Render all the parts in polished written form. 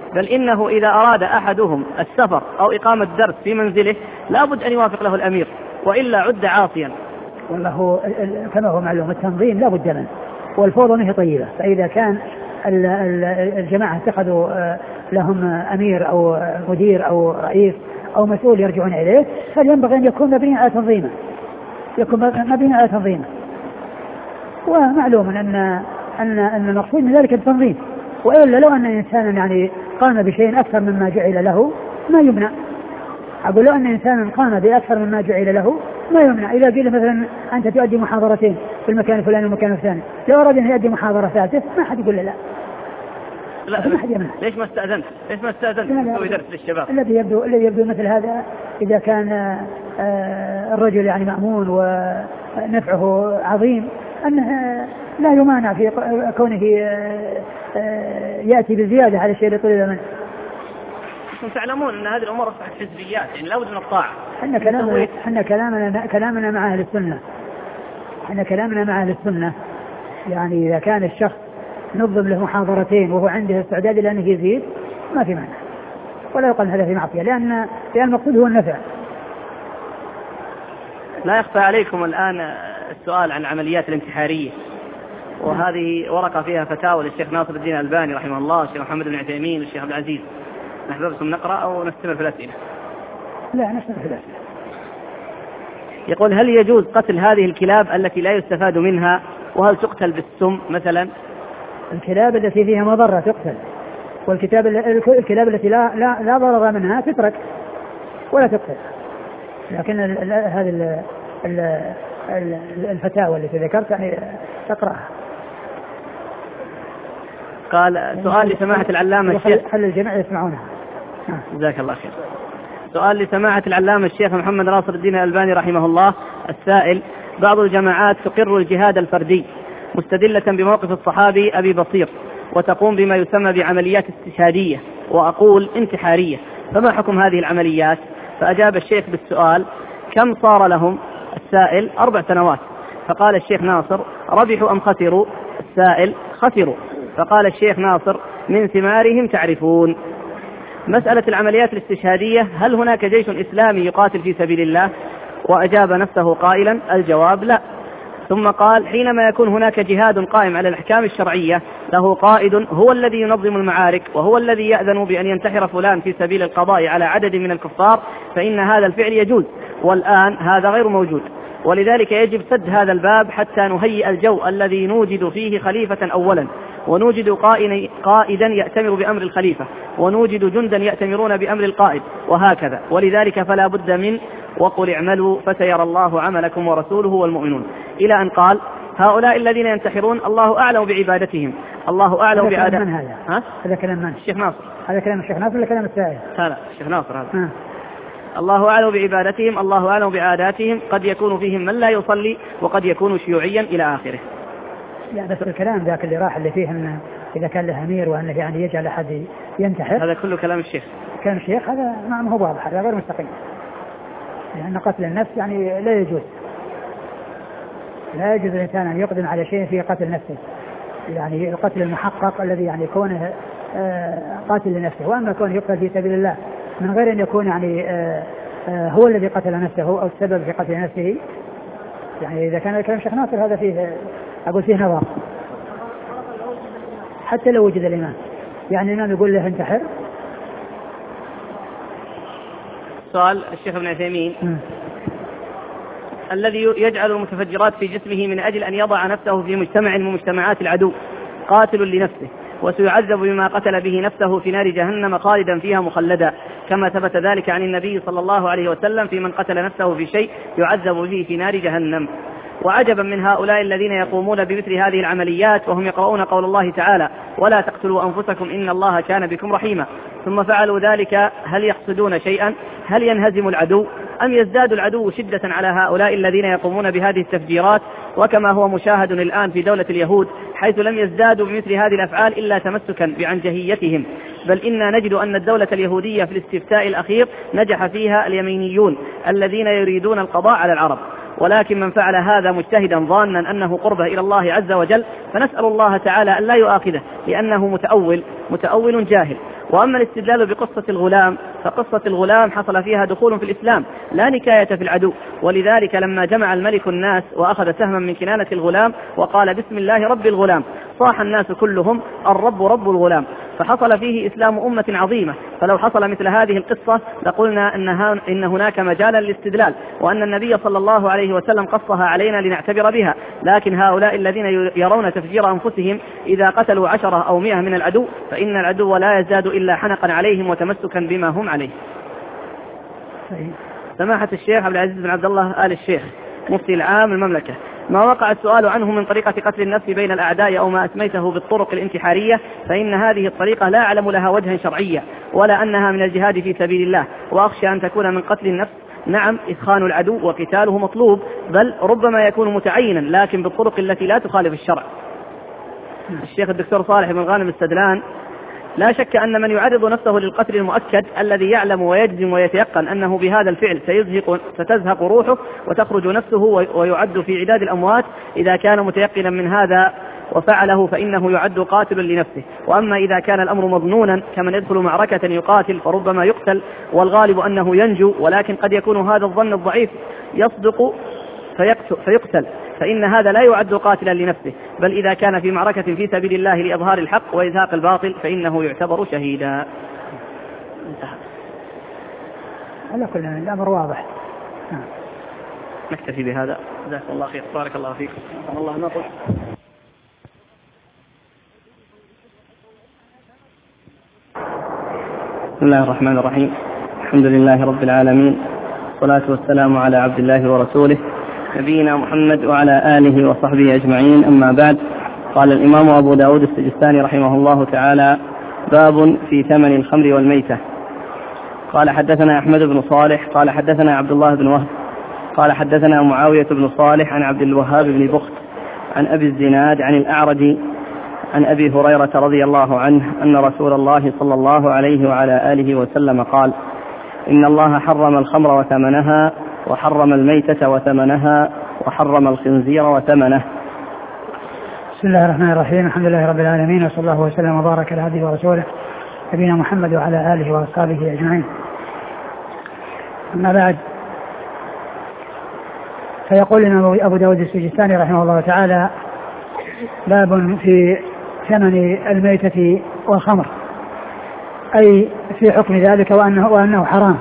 بل إنه إذا أراد أحدهم السفر أو إقامة درس في منزله لا بد أن يوافق له الأمير وإلا عد عاصيا. والله كما هو معلوم التنظيم لا بد منه، والفوضى منه طيبة. فإذا كان الجماعة اتخذوا لهم أمير أو مدير أو رئيس أو مسؤول يرجعون إليه، فينبغي أن يكون مبني على تنظيمه، ومعلوم أن المقصود من ذلك التنظيم. وإلا لو أن إنسانا يعني قام بشيء أكثر مما جعل له ما يمنع. أقول لو أن إنسانا قام بأكثر مما جعل له ما يمنع. إذا قيل مثلا أنت تؤدي محاضرتين في المكان الفلاني والمكان الثاني، لو أراد أن يؤدي محاضرة ثالثة ما حد يقول لا. ليش ما استأذنت تسوي درس للشباب؟ الذي يبدو مثل هذا إذا كان الرجل يعني مأمون ونفعه عظيم أنه لا يمانع في كونه يأتي بزيادة على الشيء اللي طلب منه. أنتم تعلمون أن هذه الأمور أصبحت حزبيات، يعني لا بد من الطاعة. إحنا كلامنا مع أهل السنة، يعني إذا كان الشخص نظم له محاضرتين وهو عنده استعداد لأنه يزيد ما في معنى، ولا يقال هذا في معصية، لأن المقصود هو النفع. لا يخفى عليكم الآن السؤال عن العمليات الانتحارية، وهذه ورقة فيها فتاوى للشيخ ناصر الدين الألباني رحمه الله، الشيخ محمد بن عثيمين والشيخ عبد العزيز. نحببكم نقرأ أو نستمر في الأسئلة؟ لا نستمر في الأسئلة. يقول: هل يجوز قتل هذه الكلاب التي لا يستفاد منها؟ وهل تقتل بالسم مثلا؟ الكلاب التي فيها مضرة تقتل، والكلاب التي لا ضرر منها تترك ولا تقتل. لكن هذه الفتاوى التي ذكرت يعني تقرأها. قال: سؤال لسماحة العلامة الشيخ، خلي الجميع يسمعونها. جزاك الله خير. سؤال لسماحة العلامة الشيخ محمد ناصر الدين الألباني رحمه الله. السائل: بعض الجماعات تقر الجهاد الفردي مستدلة بموقف الصحابي أبي بصير، وتقوم بما يسمى بعمليات استشهادية وأقول انتحارية، فما حكم هذه العمليات؟ فأجاب الشيخ بالسؤال: كم صار لهم؟ السائل: 4 سنوات. فقال الشيخ ناصر: ربحوا أم خسروا؟ السائل: خسروا. فقال الشيخ ناصر: من ثمارهم تعرفون. مسألة العمليات الاستشهادية: هل هناك جيش إسلامي يقاتل في سبيل الله؟ وأجاب نفسه قائلا: الجواب لا. ثم قال: حينما يكون هناك جهاد قائم على الأحكام الشرعية له قائد هو الذي ينظم المعارك وهو الذي يأذن بأن ينتحر فلان في سبيل القضاء على عدد من الكفار، فإن هذا الفعل يجوز، والآن هذا غير موجود، ولذلك يجب سد هذا الباب حتى نهيئ الجو الذي نوجد فيه خليفة أولا، ونوجد قائدا يأتمر بأمر الخليفة، ونوجد جندا يأتمرون بأمر القائد، وهكذا. ولذلك فلا بد من وقل اعملوا فسيرى الله عملكم ورسوله والمؤمنون، إلى أن قال: هؤلاء الذين ينتحرون الله أعلم بعبادتهم، الله أعلم بعادتهم. هذا كلام من؟ الشيخ ناصر. هذا كلام الشيخ ناصر ولا كلام السائل؟ لا الشيخ ناصر هذا. الله أعلم بعبادتهم، الله أعلم بعاداتهم، قد يكون فيهم من لا يصلي وقد يكون شيوعيا إلى آخره. لا بس الكلام ذاك اللي راح اللي فيه أنه إذا كان له أمير وأنه يعني يجعل أحد ينتحر، هذا كله كلام الشيخ. كلام الشيخ هذا ما هو واضح، هذا غير مستقيم، لأن قتل النفس يعني لا يجوز الإنسان أن يقدم على شيء فيه قتل نفسه، يعني القتل المحقق الذي يعني كونه قاتل لنفسه، وأما كونه يقتل في سبيل الله من غير أن يكون يعني هو الذي قتل نفسه أو السبب في قتل نفسه. يعني إذا كان كلام الشيخ ناصر هذا فيه أقول فيه نظر، حتى لو وجد الإمام، يعني الإمام يقول له انتحر. سؤال الشيخ ابن عثيمين: الذي يجعل المتفجرات في جسمه من أجل أن يضع نفسه في مجتمع من مجتمعات العدو قاتل لنفسه، وسيعذب بما قتل به نفسه في نار جهنم خالدا فيها مخلدا، كما ثبت ذلك عن النبي صلى الله عليه وسلم في من قتل نفسه في شيء يعذب به في نار جهنم. وعجبا من هؤلاء الذين يقومون بمثل هذه العمليات وهم يقرؤون قول الله تعالى: ولا تقتلوا أنفسكم إن الله كان بكم رحيما، ثم فعلوا ذلك. هل يقصدون شيئا؟ هل ينهزم العدو أم يزداد العدو شدة على هؤلاء الذين يقومون بهذه التفجيرات؟ وكما هو مشاهد الآن في دولة اليهود، حيث لم يزدادوا بمثل هذه الأفعال إلا تمسكا بعنجهيتهم، بل إنا نجد أن الدولة اليهودية في الاستفتاء الأخير نجح فيها اليمينيون الذين يريدون القضاء على العرب. ولكن من فعل هذا مجتهدا ظانا أنه قربه إلى الله عز وجل، فنسأل الله تعالى أن لا يؤاخذه، لأنه متأول جاهل. وأما الاستدلال بقصة الغلام فقصة الغلام حصل فيها دخول في الإسلام لا نكاية في العدو، ولذلك لما جمع الملك الناس وأخذ سهما من كنانة الغلام وقال بسم الله رب الغلام صاح الناس كلهم الرب رب الغلام، فحصل فيه إسلام أمة عظيمة. فلو حصل مثل هذه القصة لقلنا إن هناك مجالا للاستدلال، وأن النبي صلى الله عليه وسلم قصها علينا لنعتبر بها. لكن هؤلاء الذين يرون تفجير أنفسهم إذا قتلوا 10 أو 100 من العدو فإن العدو لا يزداد إلا حنقا عليهم وتمسكا بما هم عليه. سماحة الشيخ عبد العزيز بن عبد الله آل الشيخ مفتي العام المملكة، ما وقع السؤال عنه من طريقة قتل النفس بين الأعداء أو ما أسميته بالطرق الانتحارية، فإن هذه الطريقة لا أعلم لها وجها شرعيا ولا أنها من الجهاد في سبيل الله، وأخشى أن تكون من قتل النفس. نعم إثخان العدو وقتاله مطلوب، بل ربما يكون متعينا لكن بالطرق التي لا تخالف الشرع. الشيخ الدكتور صالح بن غانم السدلان: لا شك أن من يعرض نفسه للقتل المؤكد الذي يعلم ويجزم ويتيقن أنه بهذا الفعل ستزهق روحه وتخرج نفسه ويعد في عداد الأموات، إذا كان متيقنا من هذا وفعله فإنه يعد قاتل لنفسه. وأما إذا كان الأمر مظنونا كمن يدخل معركة يقاتل فربما يقتل والغالب أنه ينجو، ولكن قد يكون هذا الظن الضعيف يصدق فيقتل، فإن هذا لا يعد قاتلا لنفسه، بل إذا كان في معركة في سبيل الله لإظهار الحق وإزهاق الباطل فإنه يعتبر شهيدا. على كل الأمر واضح. نكتفي بهذا. جزاك الله خير. بارك الله فيك. الله نطلع. بسم الله الرحمن الرحيم. الحمد لله رب العالمين، والصلاة والسلام على عبد الله ورسوله نبينا محمد وعلى آله وصحبه أجمعين. أما بعد، قال الإمام أبو داود السجستاني رحمه الله تعالى: باب في ثمن الخمر والميتة. قال حدثنا أحمد بن صالح قال حدثنا عبد الله بن وهب قال حدثنا معاوية بن صالح عن عبد الوهاب بن بخت عن أبي الزناد عن الأعرج عن أبي هريرة رضي الله عنه أن رسول الله صلى الله عليه وعلى آله وسلم قال: إن الله حرم الخمر وثمنها وحرم الميتة وثمنها وحرم الخنزير وثمنه. بسم الله الرحمن الرحيم. الحمد لله رب العالمين، وصلى الله وسلم وبارك على عبده ورسوله نبينا محمد وعلى آله وأصحابه أجمعين. أما بعد، فيقول لنا أبو داود السجستاني رحمه الله تعالى: باب في ثمن الميتة والخمر، أي في حكم ذلك وأنه حرام،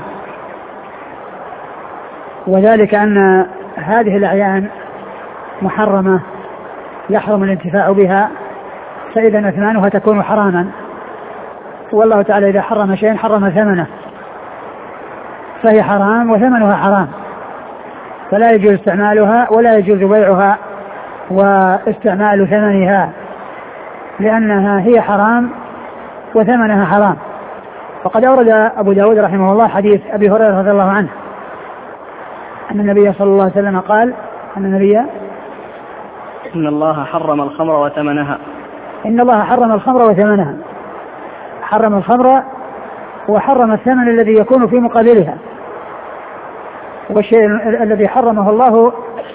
وذلك أن هذه الأعيان محرمة يحرم الانتفاع بها، فإذا أثمانها تكون حراما، والله تعالى إذا حرم شيئا حرم ثمنه، فهي حرام وثمنها حرام، فلا يجوز استعمالها ولا يجوز بيعها واستعمال ثمنها، لأنها هي حرام وثمنها حرام. وقد أورد أبو داود رحمه الله حديث أبي هريرة رضي الله عنه أن النبي صلى الله عليه وسلم قال: إن الله حرم الخمر وثمنها. إن الله حرم الخمر وثمنها، حرم الخمر وحرم الثمن الذي يكون في مقابلها، والشيء الذي حرمه الله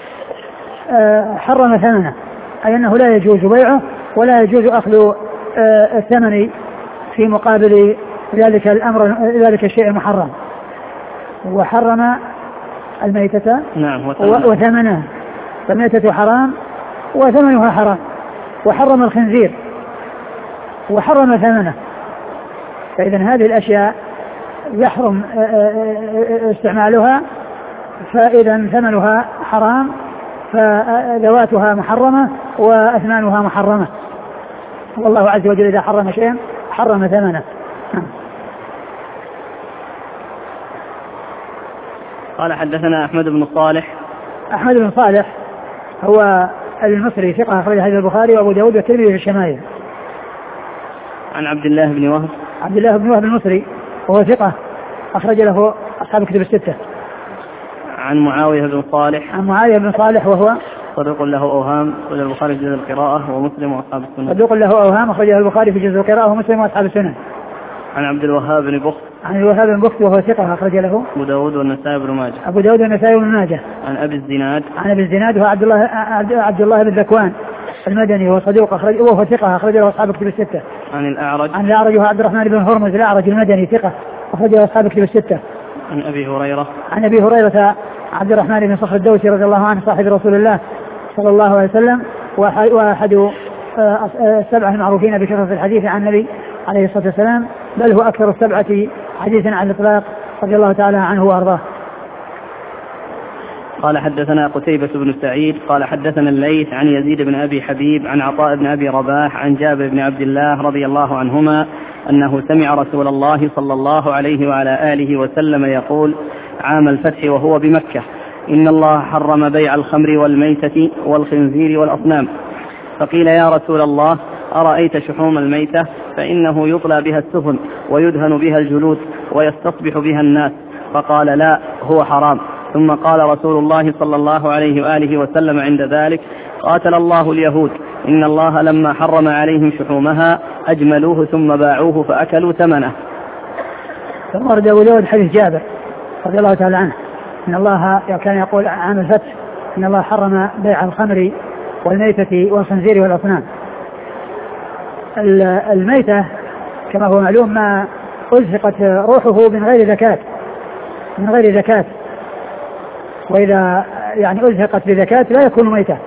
حرم ثمنه، أي أنه لا يجوز بيعه ولا يجوز أخذ الثمن في مقابل ذلك الأمر، ذلك الشيء المحرم. وحرم الميتة وثمنها، فالميتة حرام وثمنها حرام. وحرم الخنزير وحرم ثمنه، فإذا هذه الأشياء يحرم استعمالها، فإذا ثمنها حرام، فذواتها محرمة وأثمانها محرمة، والله عز وجل إذا حرم شيئا حرم ثمنه. قال حدثنا أحمد بن صالح. أحمد بن صالح هو المصري ثقة أخرج حديث البخاري وأبو داود والترمذي في الشمائل. عن عبد الله بن وهب. عبد الله بن وهب المصري وهو ثقة أخرج له أصحاب الكتب الستة. عن معاوية بن صالح. عن معاوية بن صالح وهو صدوق له أوهام، أخرجه البخاري في جزء القراءة ومسلم وأصحاب السنن. صدوق له أوهام، أخرجه البخاري في جزء القراءة ومسلم وأصحاب السنن. عن عبد الوهاب بن بخت. عن الوهاب بن بخت وهو ثقة أخرج له أبو داود والنسائي بن ماجه. أبو داود والنسائي بن ماجه. عن أبي الزناد. عن أبي الزناد وهو عبد الله بن ذكوان المدني، وهو صدوق وهو ثقة أخرج له أصحاب الكتب الستة. عن الأعرج هو عبد الرحمن بن هرمز الأعرج المدني ثقة أخرجه أصحاب الكتب الستة. عن أبي هريرة عبد الرحمن بن صخر الدوسي رضي الله عنه صاحب رسول الله صلى الله عليه وسلم وأحد السبعة المعروفين بكثرة الحديث عن النبي عليه الصلاة والسلام، بل هو أكثر السبعة حديثا عن الإطلاق رضي الله تعالى عنه وأرضاه. قال حدثنا قتيبة بن سعيد قال حدثنا الليث عن يزيد بن أبي حبيب عن عطاء بن أبي رباح عن جابر بن عبد الله رضي الله عنهما أنه سمع رسول الله صلى الله عليه وعلى آله وسلم يقول عام الفتح وهو بمكة: إن الله حرم بيع الخمر والميتة والخنزير والأصنام. فقيل يا رسول الله أرأيت شحوم الميتة فإنه يطلى بها السفن ويدهن بها الجلود ويستصبح بها الناس. فقال لا، هو حرام. ثم قال رسول الله صلى الله عليه وآله وسلم عند ذلك: قاتل الله اليهود، إن الله لما حرم عليهم شحومها أجملوه ثم باعوه فأكلوا ثمنه. ثم ورد أبو داود حديث جابر رضي الله تعالى عنه إن الله كان يقول عام الفتح: إن الله حرم بيع الخمر والميتة والخنزير والأصنام. الميتة كما هو معلوم ما أزهقت روحه من غير زكاة، وإذا يعني أزهقت بزكاة لا يكون ميتة.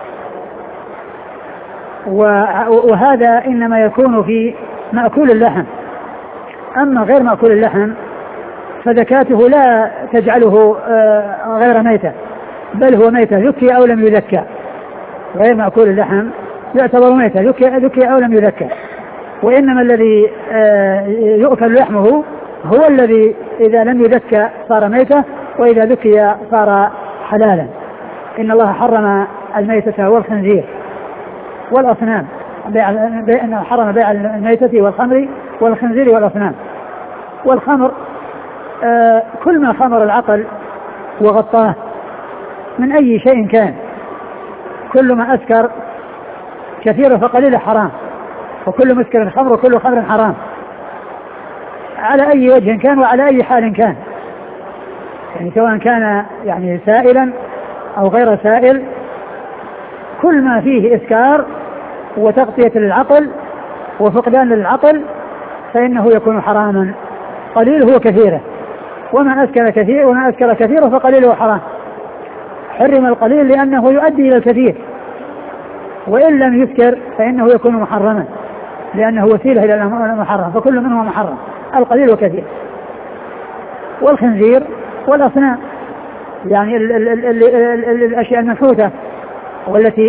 وهذا إنما يكون في مأكول اللحم، أما غير مأكول اللحم فزكاته لا تجعله غير ميتة، بل هو ميتة ذكي أو لم يذكى. غير مأكول اللحم يعتبر ميتة ذكي أو لم يذكى، وإنما الذي يؤكل لحمه هو الذي إذا لم يذكى صار ميتة، وإذا ذكي صار حلالا. إن الله حرم الميتة والخنزير والأصنام، حرم بيع الميتة والخمر والخنزير والأصنام. والخمر كل ما خمر العقل وغطاه من أي شيء كان، كل ما أسكر كثير فقليل حرام، وكل مسكر خمر وكل خمر حرام على أي وجه كان وعلى أي حال كان، يعني سواء كان يعني سائلا أو غير سائل، كل ما فيه إسكار وتغطية للعقل وفقدان للعقل فإنه يكون حراما، قليله كثيره. وما أسكر كثيره فقليله حرام. حرم القليل لأنه يؤدي إلى الكثير، وإن لم يسكر فإنه يكون محرما لأنه وسيلة إلى المحرم، فكل منه محرم، القليل وكثير. والخنزير والأصنام يعني الأشياء المنحوتة والتي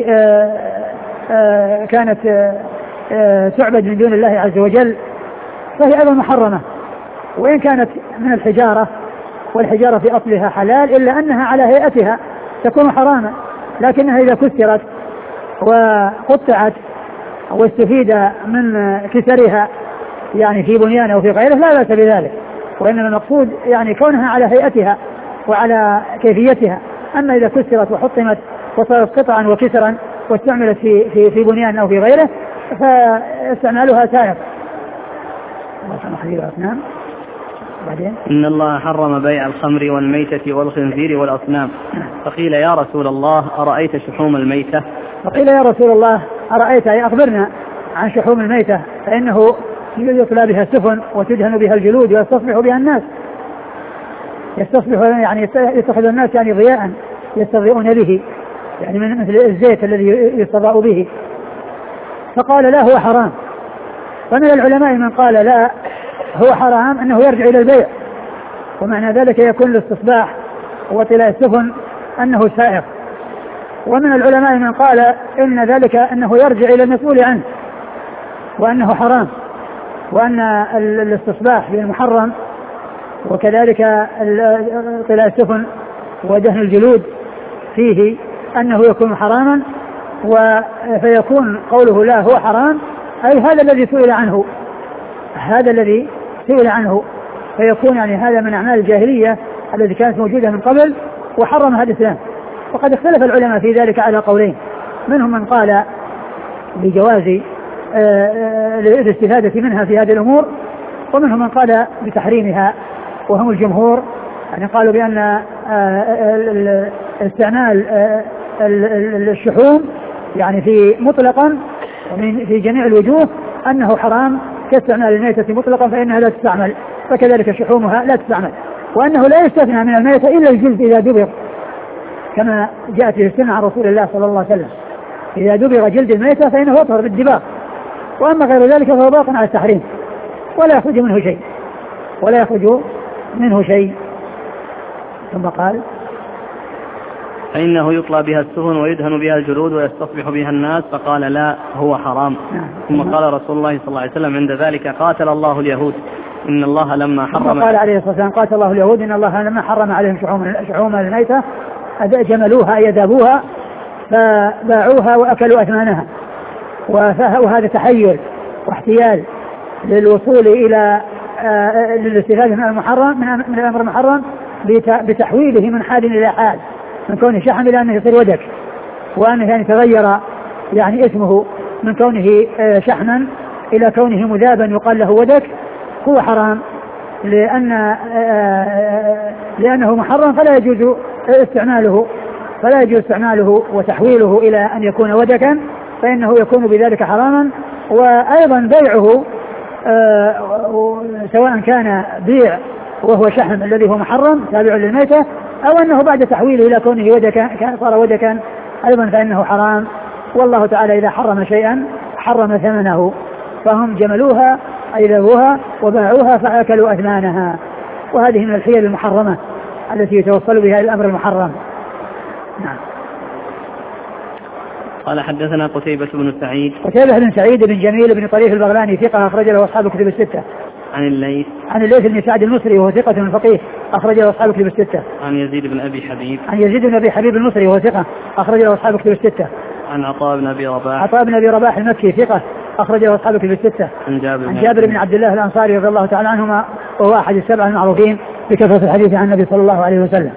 كانت تعبد من دون الله عز وجل فهي أيضا محرمة، وإن كانت من الحجارة، والحجارة في أصلها حلال إلا أنها على هيئتها تكون حراما، لكنها إذا كسرت وقطعت واستفيد من كسرها يعني في بنيان أو في غيره لا بأس بذلك، وإنما المقصود يعني كونها على هيئتها وعلى كيفيتها. أما إذا كسرت وحطمت وصارت قطعا وكسرا واستعملت في بنيان أو في غيره فاستعمالها سائغ. إن الله حرم بيع الخمر والميتة والخنزير والأصنام. فقيل يا رسول الله أرأيت شحوم الميتة؟ فقيل يا رسول الله أرأيت، أي أخبرنا عن شحوم الميتة، فإنه يطلى بها السفن وتدهن بها الجلود ويستصبح بها الناس، يستصبح يعني يتخذ الناس يعني ضياء يستضيئون به، يعني من مثل الزيت الذي يستضاء به. فقال لا، هو حرام. ومن العلماء من قال لا، هو حرام أنه يرجع إلى البيع، ومعنى ذلك يكون الاستصباح وطلاء السفن أنه سائغ. ومن العلماء من قال إن ذلك أنه يرجع إلى المسؤول عنه وأنه حرام، وأن الاستصباح بالمحرم وكذلك طلاء السفن ودهن الجلود فيه أنه يكون حراما، فيكون قوله لا هو حرام أي هذا الذي سئل عنه، فيكون يعني هذا من أعمال الجاهلية التي كانت موجودة من قبل وحرمها الإسلام. وقد اختلف العلماء في ذلك على قولين، منهم من قال بجواز الاستفادة منها في هذه الأمور، ومنهم من قال بتحريمها، وهم الجمهور، يعني قالوا بأن استعمال الشحوم يعني في مطلقا في جميع الوجوه أنه حرام كاستعمال الميتة مطلقا فإنها لا تستعمل، فكذلك شحومها لا تستعمل، وأنه لا يستثنى من الميتة إلا الجلد إذا دبغ كما جاءت في السنة عن رسول الله صلى الله عليه وسلم، إذا دبغ جلد الميتة فإنه يطهر بالدباغ، وأما غير ذلك فهو باق على التحريم ولا يخرج منه شيء. ثم قال فإنه يطلى بها السفن ويدهن بها الجلود ويستصبح بها الناس، فقال لا هو حرام. ثم قال رسول الله صلى الله عليه وسلم عند ذلك قاتل الله اليهود إن الله لما حرم، قال عليه الصلاة والسلام قاتل الله اليهود إن الله لما حرم عليهم شحوم الميتة جملوها يذابوها فباعوها وأكلوا أثمانها، وهذا تحيل واحتيال للوصول إلى للاستفادة من المحرم من الأمر المحرم بتحويله من حال إلى حال، من كونه شحم إلى أنه يصير ودك، وأنه يعني تغير يعني اسمه من كونه شحما إلى كونه مذابا يقال له ودك، هو حرام لأنه محرم فلا يجوز استعماله وتحويله إلى أن يكون ودكا، فإنه يكون بذلك حراما. وأيضا بيعه سواء كان بيع وهو شحم الذي هو محرم تابع للميتة، أو أنه بعد تحويله إلى كونه ودكا صار ودكا أيضا فإنه حرام. والله تعالى إذا حرم شيئا حرم ثمنه، فهم جملوها أي ذبوها وباعوها فأكلوا أثمانها، وهذه من الحيل المحرمة التي يتوصل بها الأمر المحرم. نعم. قال حدثنا قتيبة بن سعيد بن جميل بن طريف البغلاني ثقة أخرج له أصحاب الكتب الستة. عن الليث بن سعد المصري وهو ثقة فقيه أخرج له أصحاب الكتب الستة. عن يزيد بن أبي حبيب المصري وهو ثقة أخرج له أصحاب الكتب الستة. عن عطاء بن أبي رباح المكي ثقة أخرج له أصحاب الكتب الستة. عن جابر بن عبد الله الأنصاري رضي الله تعالى عنهما وهو أحد السبع المعروفين بكثرة الحديث عن النبي صلى الله عليه وسلم.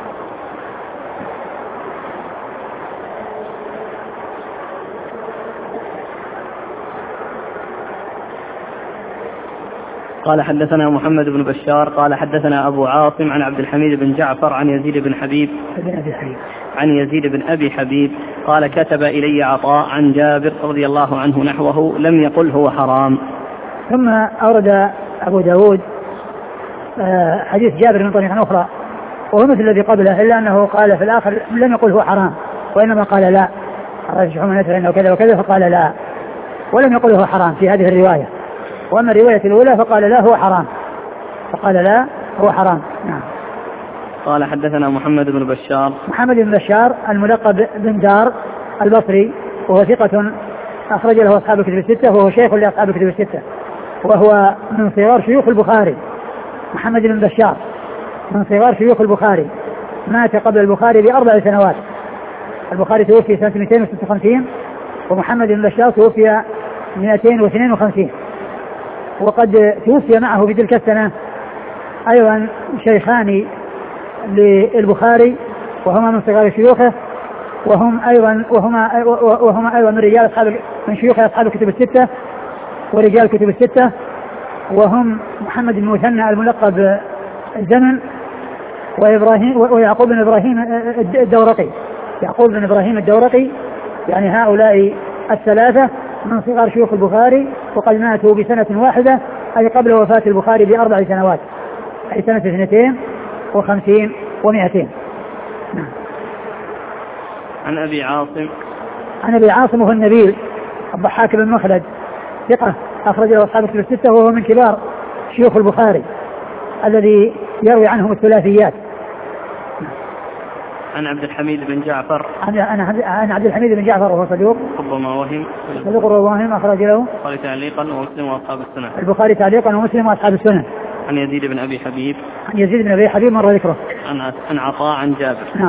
قال حدثنا محمد بن بشار قال حدثنا أبو عاصم عن عبد الحميد بن جعفر عن يزيد بن أبي حبيب قال كتب إلي عطاء عن جابر رضي الله عنه نحوه لم يقل هو حرام. ثم أورد أبو داود حديث جابر من طريق أخرى وهو مثل الذي قبله، إلا أنه قال في الآخر لم يقل هو حرام، وإنما قال لا رجحوا من أنه كذا وكذا، فقال لا ولم يقل هو حرام في هذه الرواية. وأما الرواية الأولى فقال لا هو حرام. نعم. قال حدثنا محمد بن بشار الملقب بن دار البصري وهو ثقة أخرج له أصحاب الكتب الستة، وهو شيخ لأصحاب الكتب الستة، وهو من صغار شيوخ البخاري. محمد بن بشار من صغار شيوخ البخاري، مات قبل البخاري ب4 سنوات. البخاري توفي سنة 256 ومحمد بن بشار توفي 252، وقد توفي معه في تلك السنة أيضا شيخان للبخاري وهما من صغار شيوخه، وهما أيضا من شيوخ أصحاب الكتب الستة ورجال الكتب الستة، وهم محمد بن مثنى الملقب الزمن ويعقوب بن إبراهيم الدورقي. يعني هؤلاء الثلاثة من صغار شيوخ البخاري، وقد ماتوا بسنة واحدة أي قبل وفاة البخاري ب4 سنوات، أي سنة 52 و200. عن أبي عاصم وهو النبيل الضحاك بن مخلد ثقة أخرج له أصحاب الكتب الستة، وهو من كبار شيوخ البخاري الذي يروي عنهم الثلاثيات. عن عبد الحميد بن جعفر وهو صدوق ربما وهم أخرج له البخاري تعليقا ومسلم وأصحاب السنن. عن يزيد بن أبي حبيب مر ذكره. عن عطاء عن جابر.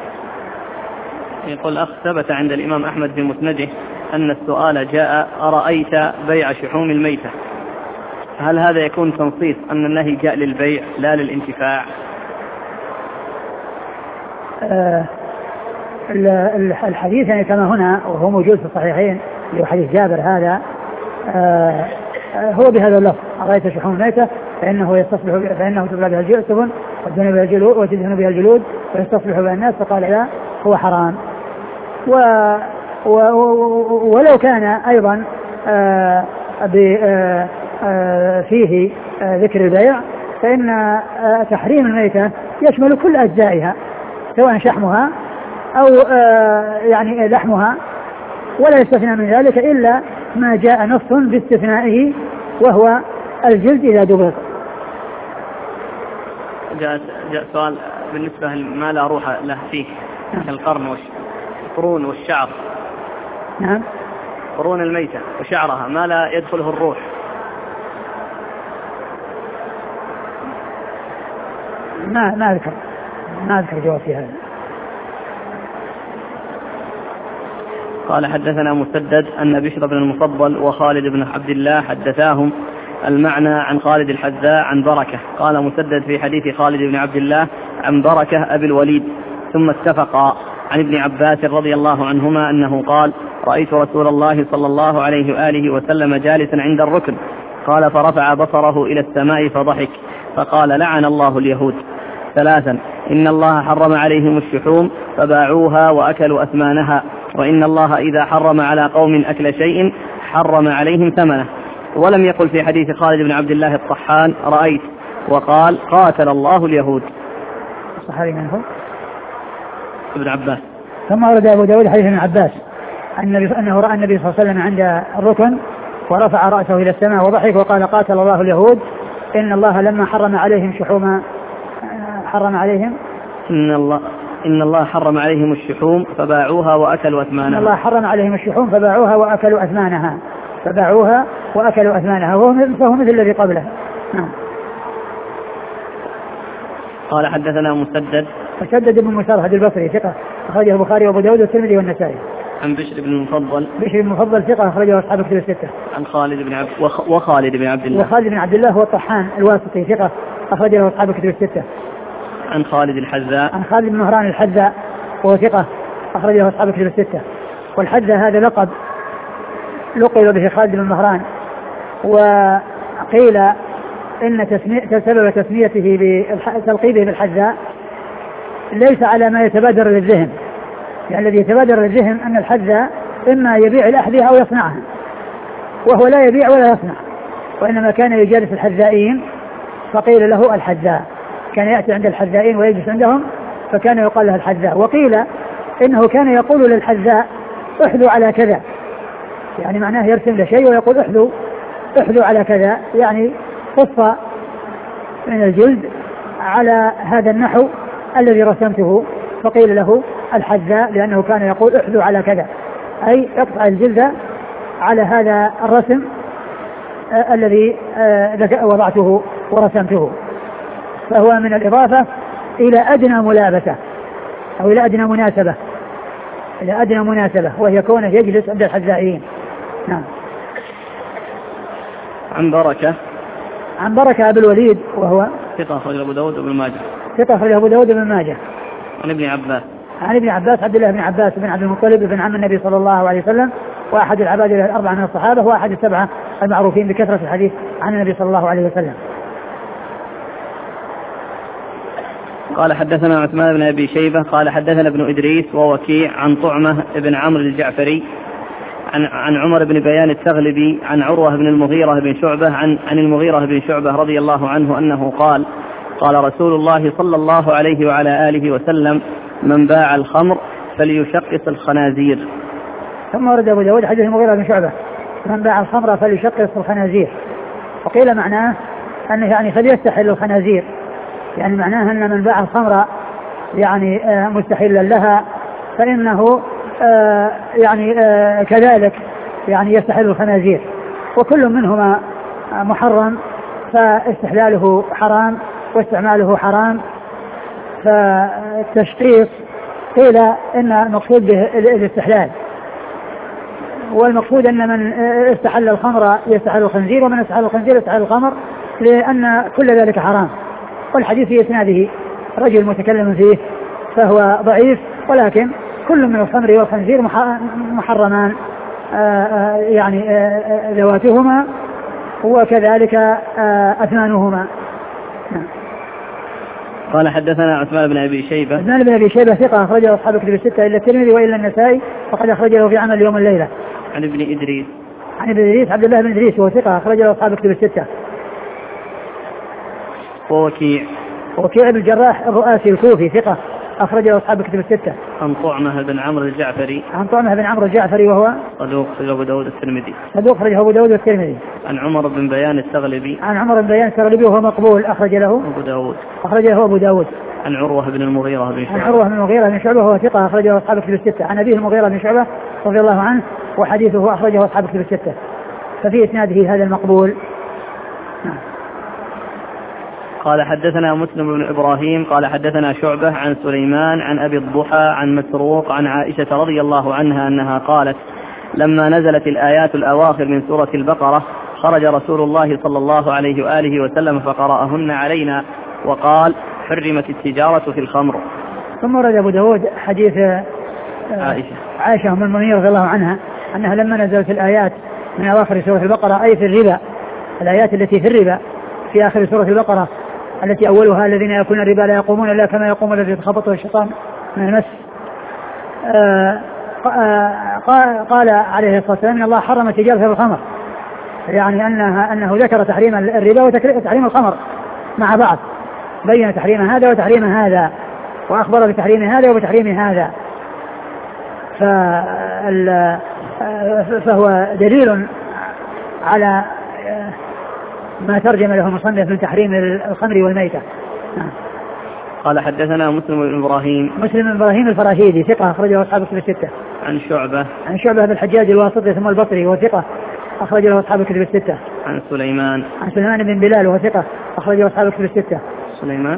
يقول أخ ثبت عند الإمام أحمد في مسنده أن السؤال جاء أرأيت بيع شحوم الميتة، هل هذا يكون تنصيص أن النهي جاء للبيع لا للانتفاع؟ الحديث يعني كما هنا وهو موجود في الصحيحين اللي هو حديث جابر هذا هو بهذا اللفظ أرأيت شحوم الميتة فإنه تبلى بها السفن وتدهن بها الجلود ويستصبح بها الناس، فقال لا هو حرام. ولو كان أيضا فيه ذكر البيع، فإن تحريم الميتة يشمل كل أجزائها سواء شحمها أو يعني لحمها، ولا يستثنى من ذلك إلا ما جاء نص باستثنائه وهو الجلد إذا دبغ. جاء سؤال بالنسبة ما لا روح له فيه كالقرن والقرون والشعر. نعم. قرون الميتة وشعرها ما لا يدخله الروح. ما أذكر جواب في هذا. قال حدثنا مسدد أن بشر بن المفضل وخالد بن عبد الله حدثاهم المعنى عن خالد الحذاء عن بركة. قال مسدد في حديث خالد بن عبد الله عن بركة أبي الوليد ثم اتفقا عن ابن عباس رضي الله عنهما أنه قال رأيت رسول الله صلى الله عليه وآله وسلم جالسا عند الركن قال فرفع بصره إلى السماء فضحك فقال لعن الله اليهود. 3 إن الله حرم عليهم الشحوم فباعوها وأكلوا أثمانها وإن الله إذا حرم على قوم أكل شيء حرم عليهم ثمنه. ولم يقل في حديث خالد بن عبد الله الطحان رأيت وقال قاتل الله اليهود. الصحابي من هو؟ ابن عباس. ثم ورد أبو داود حديث ابن عباس أنه رأى النبي صلى الله عليه وسلم عند الركن ورفع رأسه إلى السماء وضحك وقال قاتل الله اليهود إن الله لما حرم عليهم شحوم حرم عليهم إن الله حرم عليهم الشحوم فباعوها وأكلوا أثمانها. إن الله حرم عليهم الشحوم فباعوها وأكلوا أثمانها. فباعوها وأكلوا أثمانها فهو مثل الذي قبله. نعم. قال حدثنا مسدد بن مسرهد البصري ثقة أخرجه البخاري وأبو داود والترمذي والنسائي. عن بشر بن المفضل. بشر بن المفضل ثقة أخرجه أصحاب الكتب الستة. عن خالد بن وخالد بن عبد الله. وخالد بن عبد الله هو الطحان الواسطي ثقة أخرجه أصحاب الكتب الستة. عن خالد الحذاء. عن خالد بن مهران الحذاء وهو ثقة أخرجه أصحاب الكتب الستة. والحذاء هذا لقب لقب به خالد بن مهران، وقيل إن سبب تسميته بتلقيبه بالحذاء ليس على ما يتبادر للذهن، يعني الذي يتبادر للذهن أن الحذاء إما يبيع الأحذية أو يصنعها، وهو لا يبيع ولا يصنع، وإنما كان يجالس الحذائين فقيل له الحذاء، كان يأتي عند الحذائين ويجلس عندهم فكان يقال له الحذاء. وقيل إنه كان يقول للحذاء احذوا على كذا، يعني معناه يرسم له شيء ويقول احذوا على كذا، يعني قص من الجلد على هذا النحو الذي رسمته، فقيل له الحذاء لأنه كان يقول احذوا على كذا، أي اقطع الجلد على هذا الرسم الذي وضعته ورسمته. فهو من الإضافة إلى أدنى ملابسة أو إلى أدنى مناسبة وهي كونه يجلس عند الحذائين. نعم. عن بركة أبي الوليد وهو ثقة أخرجه أبو داود وابن ماجه. ثقة أخرجه أبو داود وابن ماجه. عن ابن عباس عبد الله بن عباس بن عبد المطلب بن عم النبي صلى الله عليه وسلم، وأحد العباد الأربعة من الصحابة، وأحد السبعة المعروفين بكثرة الحديث عن النبي صلى الله عليه وسلم. قال حدثنا عثمان بن أبي شيبة قال حدثنا ابن إدريس ووكيع عن طعمة بن عمرو الجعفري عن عمر بن بيان التغلبي عن عروة بن المغيرة بن شعبة عن المغيرة بن شعبة رضي الله عنه أنه قال رسول الله صلى الله عليه وعلى آله وسلم من باع الخمر فليشقص الخنازير. ثم ورد أبو داود حديث المغيرة بن شعبة من باع الخمر فليشقص الخنازير، وقيل معناه أنه يعني فليستحل الخنازير، يعني معناه أن من باع الخمر يعني مستحلا لها فإنه يعني كذلك يعني يستحل الخنازير، وكل منهما محرم فاستحلاله حرام واستعماله حرام. فالتشقيق قيل إن المقصود به الاستحلال، والمقصود أن من استحل الخمر يستحل الخنزير، ومن استحل الخنزير يستحل الخمر، لأن كل ذلك حرام. والحديث في إسناده رجل متكلم فيه فهو ضعيف، ولكن كل من الخمر والخنزير محرمان يعني ذواتهما وكذلك أثمانهما. قال حدثنا عثمان بن أبي شيبة. ثقة أخرجه أصحاب الكتب الستة إلا الترمذي وإلا النسائي، وقد أخرجه في عمل يوم الليلة. عن ابن عن ابن إدريس عبد الله بن إدريس وهو ثقة أخرج له أصحاب الكتب الستة. وكيع بن الجراح الرؤاسي الكوفي ثقة أخرج له أصحاب الكتب الستة. عن طعمة بن عمرو الجعفري وهو صدوق أخرجه أبو داود الترمذي. عن عمر بن بيان التغلبي وهو مقبول أخرج له أبو داود. عن عروة بن المغيرة بن شعبة وهو ثقة أخرج له أصحاب الكتب الستة. عن أبيه المغيرة بن شعبة رضي الله عنه وحديثه أخرجه أصحاب الكتب الستة. ففي إسناده هذا المقبول. قال حدثنا مسلم بن إبراهيم قال حدثنا شعبة عن سليمان عن أبي الضحى عن مسروق عن عائشة رضي الله عنها أنها قالت لما نزلت الآيات الأواخر من سورة البقرة خرج رسول الله صلى الله عليه وآله وسلم فقرأهن علينا وقال حرمت التجارة في الخمر. ثم ورد أبو داود حديث عائشة أم المؤمنين رضي الله عنها أنها لما نزلت الآيات من أواخر سورة البقرة أي في الربا، الآيات التي في الربا في آخر سورة البقرة التي أولها الذين يأكلون الربا لا يقومون إلا كما يقوم الذي يتخبطه الشيطان من المس. قال عليه الصلاة والسلام إن الله حرم التجارة في الخمر، يعني أنه ذكر تحريم الربا وتحريم الخمر مع بعض، بين تحريم هذا وتحريم هذا وأخبر بتحريم هذا وبتحريم هذا. فهو دليل على ما ترجم له المصنف من تحريم الخمر والميتة. قال حدثنا مسلم بن إبراهيم الفراهيدي ثقة أخرجه أصحاب الكتب الستة. عن شعبة بن الحجاج الواسطي ثم البصري وثقة أخرجه أصحاب الكتب الستة. عن سليمان بن بلال وثقة أخرجه أصحاب الكتب الستة. سليمان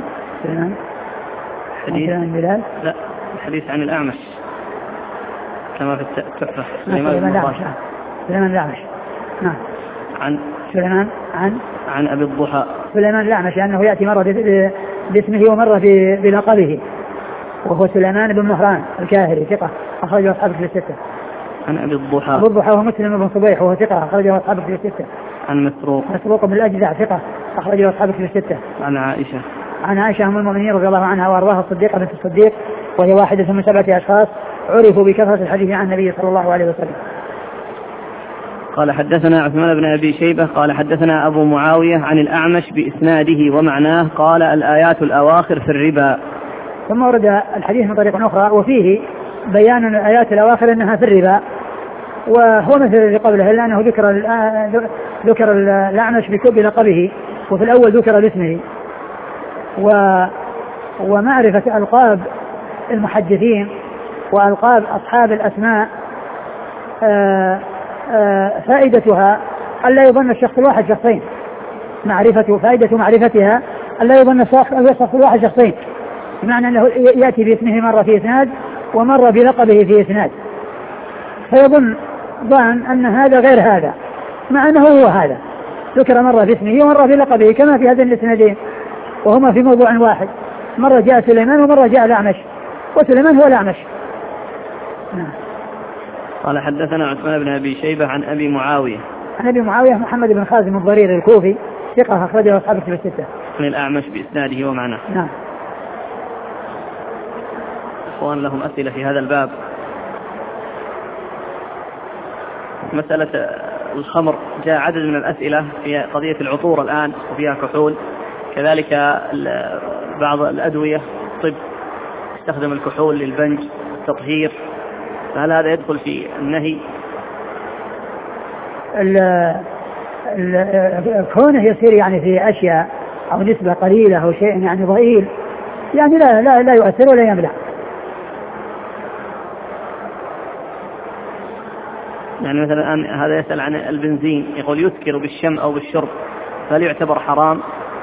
حديث عن بلال لا الحديث عن الأعمش كما في التحفة. سليمان الأعمش. نعم. عن سليمان عن أبي الضحى سليمان الأعمش أنه يأتي مرة باسمه ومرة بلقبه وهو سليمان بن مهران الكاهلي ثقة أخرجه أصحاب الكتب الستة. عن أبي الضحى وهو مسلم بن صبيح وهو ثقة أخرجه أصحاب الكتب الستة. عن مسروق بن الأجدع ثقة أخرجه أصحاب الكتب الستة. عن عائشة أم المؤمنين رضي الله عنها وأرضاها الصديقة بنت الصديق وهي واحدة من 7 أشخاص عرفوا بكثرة الحديث عن النبي صلى الله عليه وسلم. قال حدثنا عثمان بن أبي شيبة قال حدثنا أبو معاوية عن الأعمش بإسناده ومعناه قال الآيات الأواخر في الربا. ثم ورد الحديث من طريق أخرى وفيه بيان الآيات الأواخر أنها في الربا، وهو مثل الذي قبله إلا أنه ذكر الأعمش بلقبه وفي الأول ذكر باسمه. ومعرفة ألقاب المحدثين وألقاب أصحاب الأسماء فائدتها ألا يظن الشخص الواحد شخصين، فائدة معرفتها ألا يظن الشخص الواحد شخصين، بمعنى أنه يأتي باسمه مرة في إسناد ومرة بلقبه في إسناد، فيظن أن هذا غير هذا مع أنه هو هذا، ذكر مرة باسمه ومرة بلقبه كما في هذين الإسنادين وهما في موضوع واحد، مرة جاء سليمان ومرة جاء الأعمش وسليمان هو الأعمش. قال حدثنا عثمان بن أبي شيبة عن أبي معاوية محمد بن خازم الضرير الكوفي ثقة أخرجه أصحاب الكتب الستة. عن الأعمش بإسناده ومعناه. نعم. إخوان لهم أسئلة في هذا الباب. مسألة الخمر جاء عدد من الأسئلة في قضية العطور الآن وفيها كحول، كذلك بعض الأدوية الطب استخدم الكحول للبنج التطهير، فهل هذا يدخل في النهي؟ كونه يصير يعني في أشياء أو نسبة قليلة أو شيء يعني ضئيل يعني لا يؤثر ولا يمنع. يعني مثلا الآن هذا يسأل عن البنزين يقول يسكر بالشم أو بالشرب، فهل يعتبر حرام؟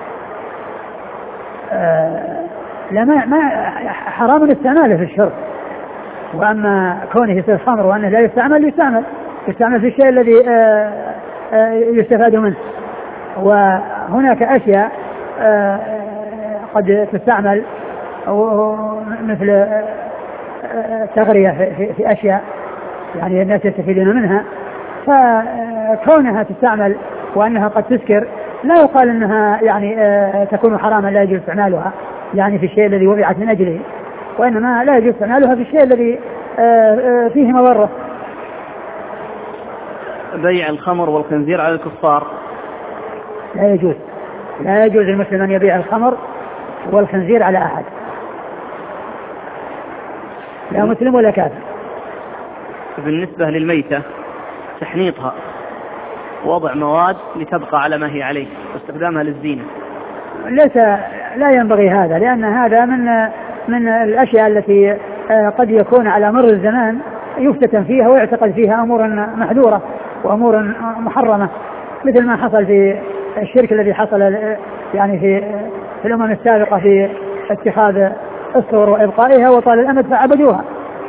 لا ما حرام استعماله في الشرب، وأما كونه يصير خمر وأنه لا يستعمل في الشيء الذي يستفاد منه. وهناك أشياء قد تستعمل مثل تغرية في أشياء يعني الناس يستفيدون منها، فكونها تستعمل وأنها قد تسكر لا يقال أنها يعني تكون حراما لا يجوز استعمالها يعني في الشيء الذي وضعت من أجله، وإنما لا يجوز استعمالها في الشيء الذي فيه مضرة. بيع الخمر والخنزير على الكفار؟ لا يجوز، لا يجوز المسلم أن يبيع الخمر والخنزير على أحد، لا مسلم ولا كافر. بالنسبة للميتة تحنيطها وضع مواد لتبقى على ما هي عليه واستخدامها للزينة، لا ينبغي هذا، لأن هذا من الأشياء التي قد يكون على مر الزمان يفتتن فيها ويعتقد فيها أمور محذورة وأمور محرمة، مثل ما حصل في الشرك الذي حصل يعني في الأمم السابقة في اتخاذ الصور وإبقائها وطال الأمد فعبدوها.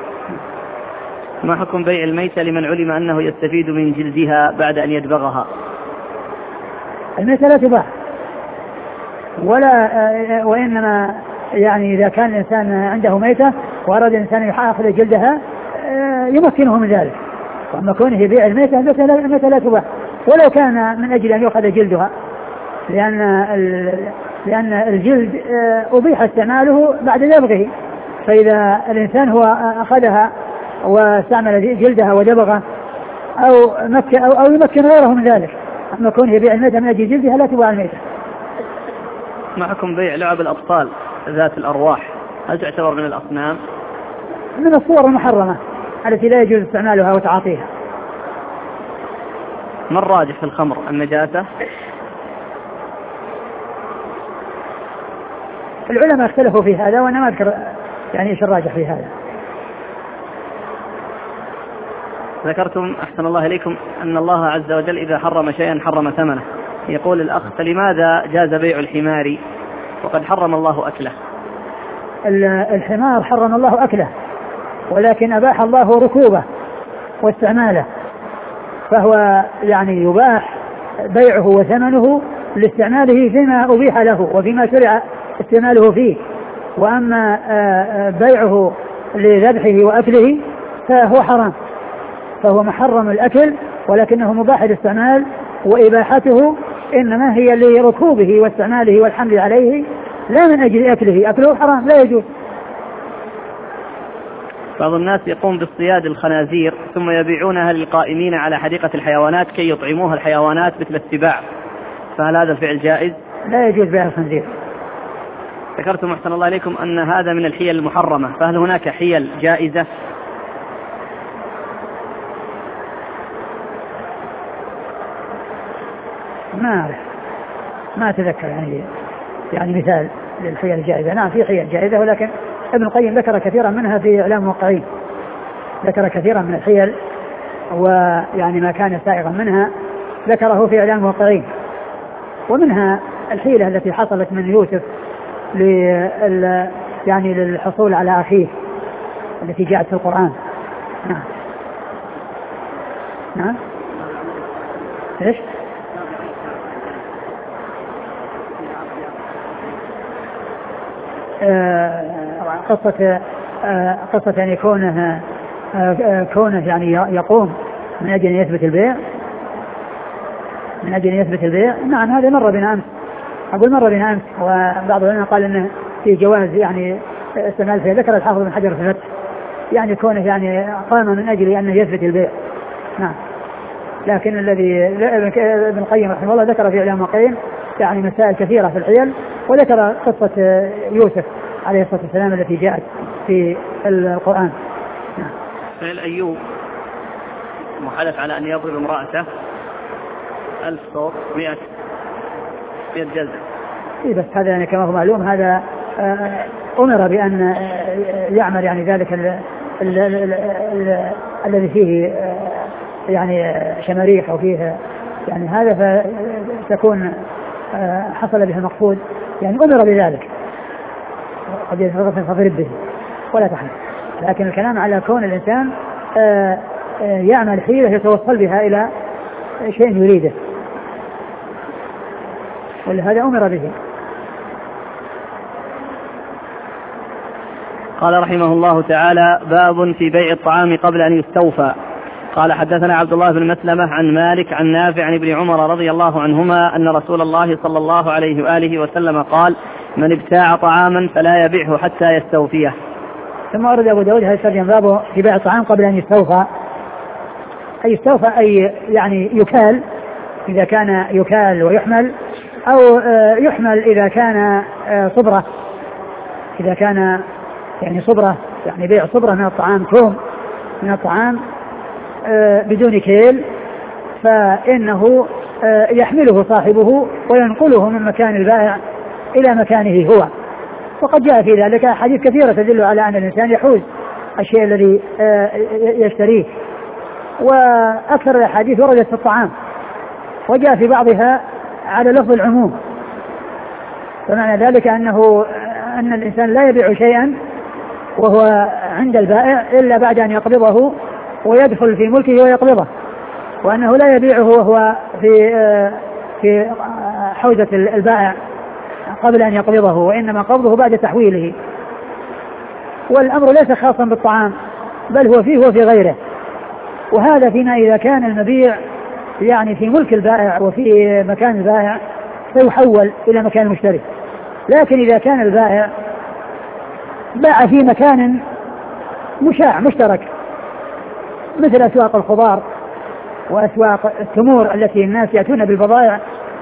ما حكم بيع الميتة لمن علم أنه يستفيد من جلدها بعد أن يدبغها؟ الميتة لا تباع، وإنما يعني إذا كان الإنسان عنده ميتة وأراد الإنسان يأخذ جلدها يمكنه من ذلك، وأما كونه يبيع الميتة الميتة لا تباع ولو كان من أجل أن يأخذ جلدها، لأن الجلد أبيح استعماله بعد دبغه، فإذا الإنسان هو أخذها واستعمل جلدها ودبغه أو يمكن غيره من ذلك، أما كونه يبيع الميتة من أجل جلدها لا تباع الميتة. ما حكم بيع لعب الأطفال ذات الأرواح؟ هل تعتبر من الأصنام؟ من الصور المحرمة التي لا يجوز استعمالها وتعاطيها. ما الراجح في الخمر، النجاسة؟ العلماء اختلفوا في هذا وأنا ما أذكر يعني إيش الراجح في هذا. ذكرتم أحسن الله إليكم أن الله عز وجل إذا حرم شيئا حرم ثمنه. يقول الأخ: فلماذا جاز بيع الحمار وقد حرم الله أكله؟ الحمار حرم الله أكله ولكن أباح الله ركوبه واستعماله، فهو يعني يباح بيعه وثمنه لاستعماله فيما أبيح له وفيما شرع استعماله فيه، وأما بيعه لذبحه وأكله فهو حرام، فهو محرم الأكل ولكنه مباح الاستعمال، وإباحته إنما هي لركوبه واستعماله والحمل عليه لا من أجل أكله، أكله حرام لا يجوز. بعض الناس يقوم باصطياد الخنازير ثم يبيعونها للقائمين على حديقة الحيوانات كي يطعموها الحيوانات مثل السباع، فهل هذا الفعل جائز؟ لا يجوز بيع الخنزير. ذكرتم أحسن الله عليكم أن هذا من الحيل المحرمة، فهل هناك حيل جائزة؟ ما أتذكر يعني مثال للحيل الجائزة. نعم في حيل جائزة، ولكن ابن القيم ذكر كثيرا منها في إعلام الموقعين، ذكر كثيرا من الحيل ويعني ما كان سائغا منها ذكره في إعلام الموقعين، ومنها الحيلة التي حصلت من يوسف يعني للحصول على أخيه التي جاءت في القرآن. نعم إيش؟ قصة يعني كونه يعني يقوم من أجل أن يثبت البيع، نعم هذا مر بنا أمس، وبعض العلماء قال إنه في جواز يعني استعمال فيه. ذكر الحافظ بن حجر في الفتح يعني كونه يعني قام من أجل أن يثبت البيع، نعم. لكن الذي ابن القيم رحمه الله ذكر في إعلام الموقعين يعني مسائل كثيرة في الحيل، وذكر قصة يوسف عليه الصلاة والسلام التي جاءت في القرآن. فعل أيوب محلف على أن يضرب امرأته 1000 صوت 100 جلدة. بس هذا يعني كما هو معلوم هذا أمر بأن يعمل يعني ذلك الذي فيه يعني شماريخ أو فيه يعني هذا فتكون حصل به المقصود، يعني أمر بذلك قد يتغفل فضرب به ولا تحمل. لكن الكلام على كون الإنسان يعمل حيلة يتوصل بها إلى شيء يريده، ولهذا أمر به. قال رحمه الله تعالى: باب في بيع الطعام قبل أن يستوفى. قال: حدثنا عبد الله بن مسلمة عن مالك عن نافع عن ابن عمر رضي الله عنهما أن رسول الله صلى الله عليه وآله وسلم قال: من ابتاع طعاما فلا يبيعه حتى يستوفيه. ثم ورد أبو داود هذا الترجمة باب في بيع الطعام قبل أن يستوفى. أي استوفى أي يعني يكال إذا كان يكال ويحمل، أو يحمل إذا كان صبرة، إذا كان يعني صبرة يعني بيع صبرة من الطعام، كوم من الطعام بدون كيل، فإنه يحمله صاحبه وينقله من مكان البائع إلى مكانه هو. وقد جاء في ذلك حديث كثيرة تدل على أن الإنسان يحوز الشيء الذي يشتريه، وأكثر الأحاديث وردت في الطعام، وجاء في بعضها على لفظ العموم، فمعنى ذلك أن الإنسان لا يبيع شيئا وهو عند البائع إلا بعد أن يقبضه ويدخل في ملكه ويقبضه، وأنه لا يبيعه وهو في حوزة البائع قبل أن يقبضه، وإنما قبضه بعد تحويله. والأمر ليس خاصا بالطعام، بل هو فيه وفي غيره، وهذا فيما إذا كان المبيع يعني في ملك البائع وفي مكان البائع فيحول إلى مكان المشتري. لكن إذا كان البائع باع في مكان مشاع مشترك مثل أسواق الخضار وأسواق التمور التي الناس يأتون بالبضائع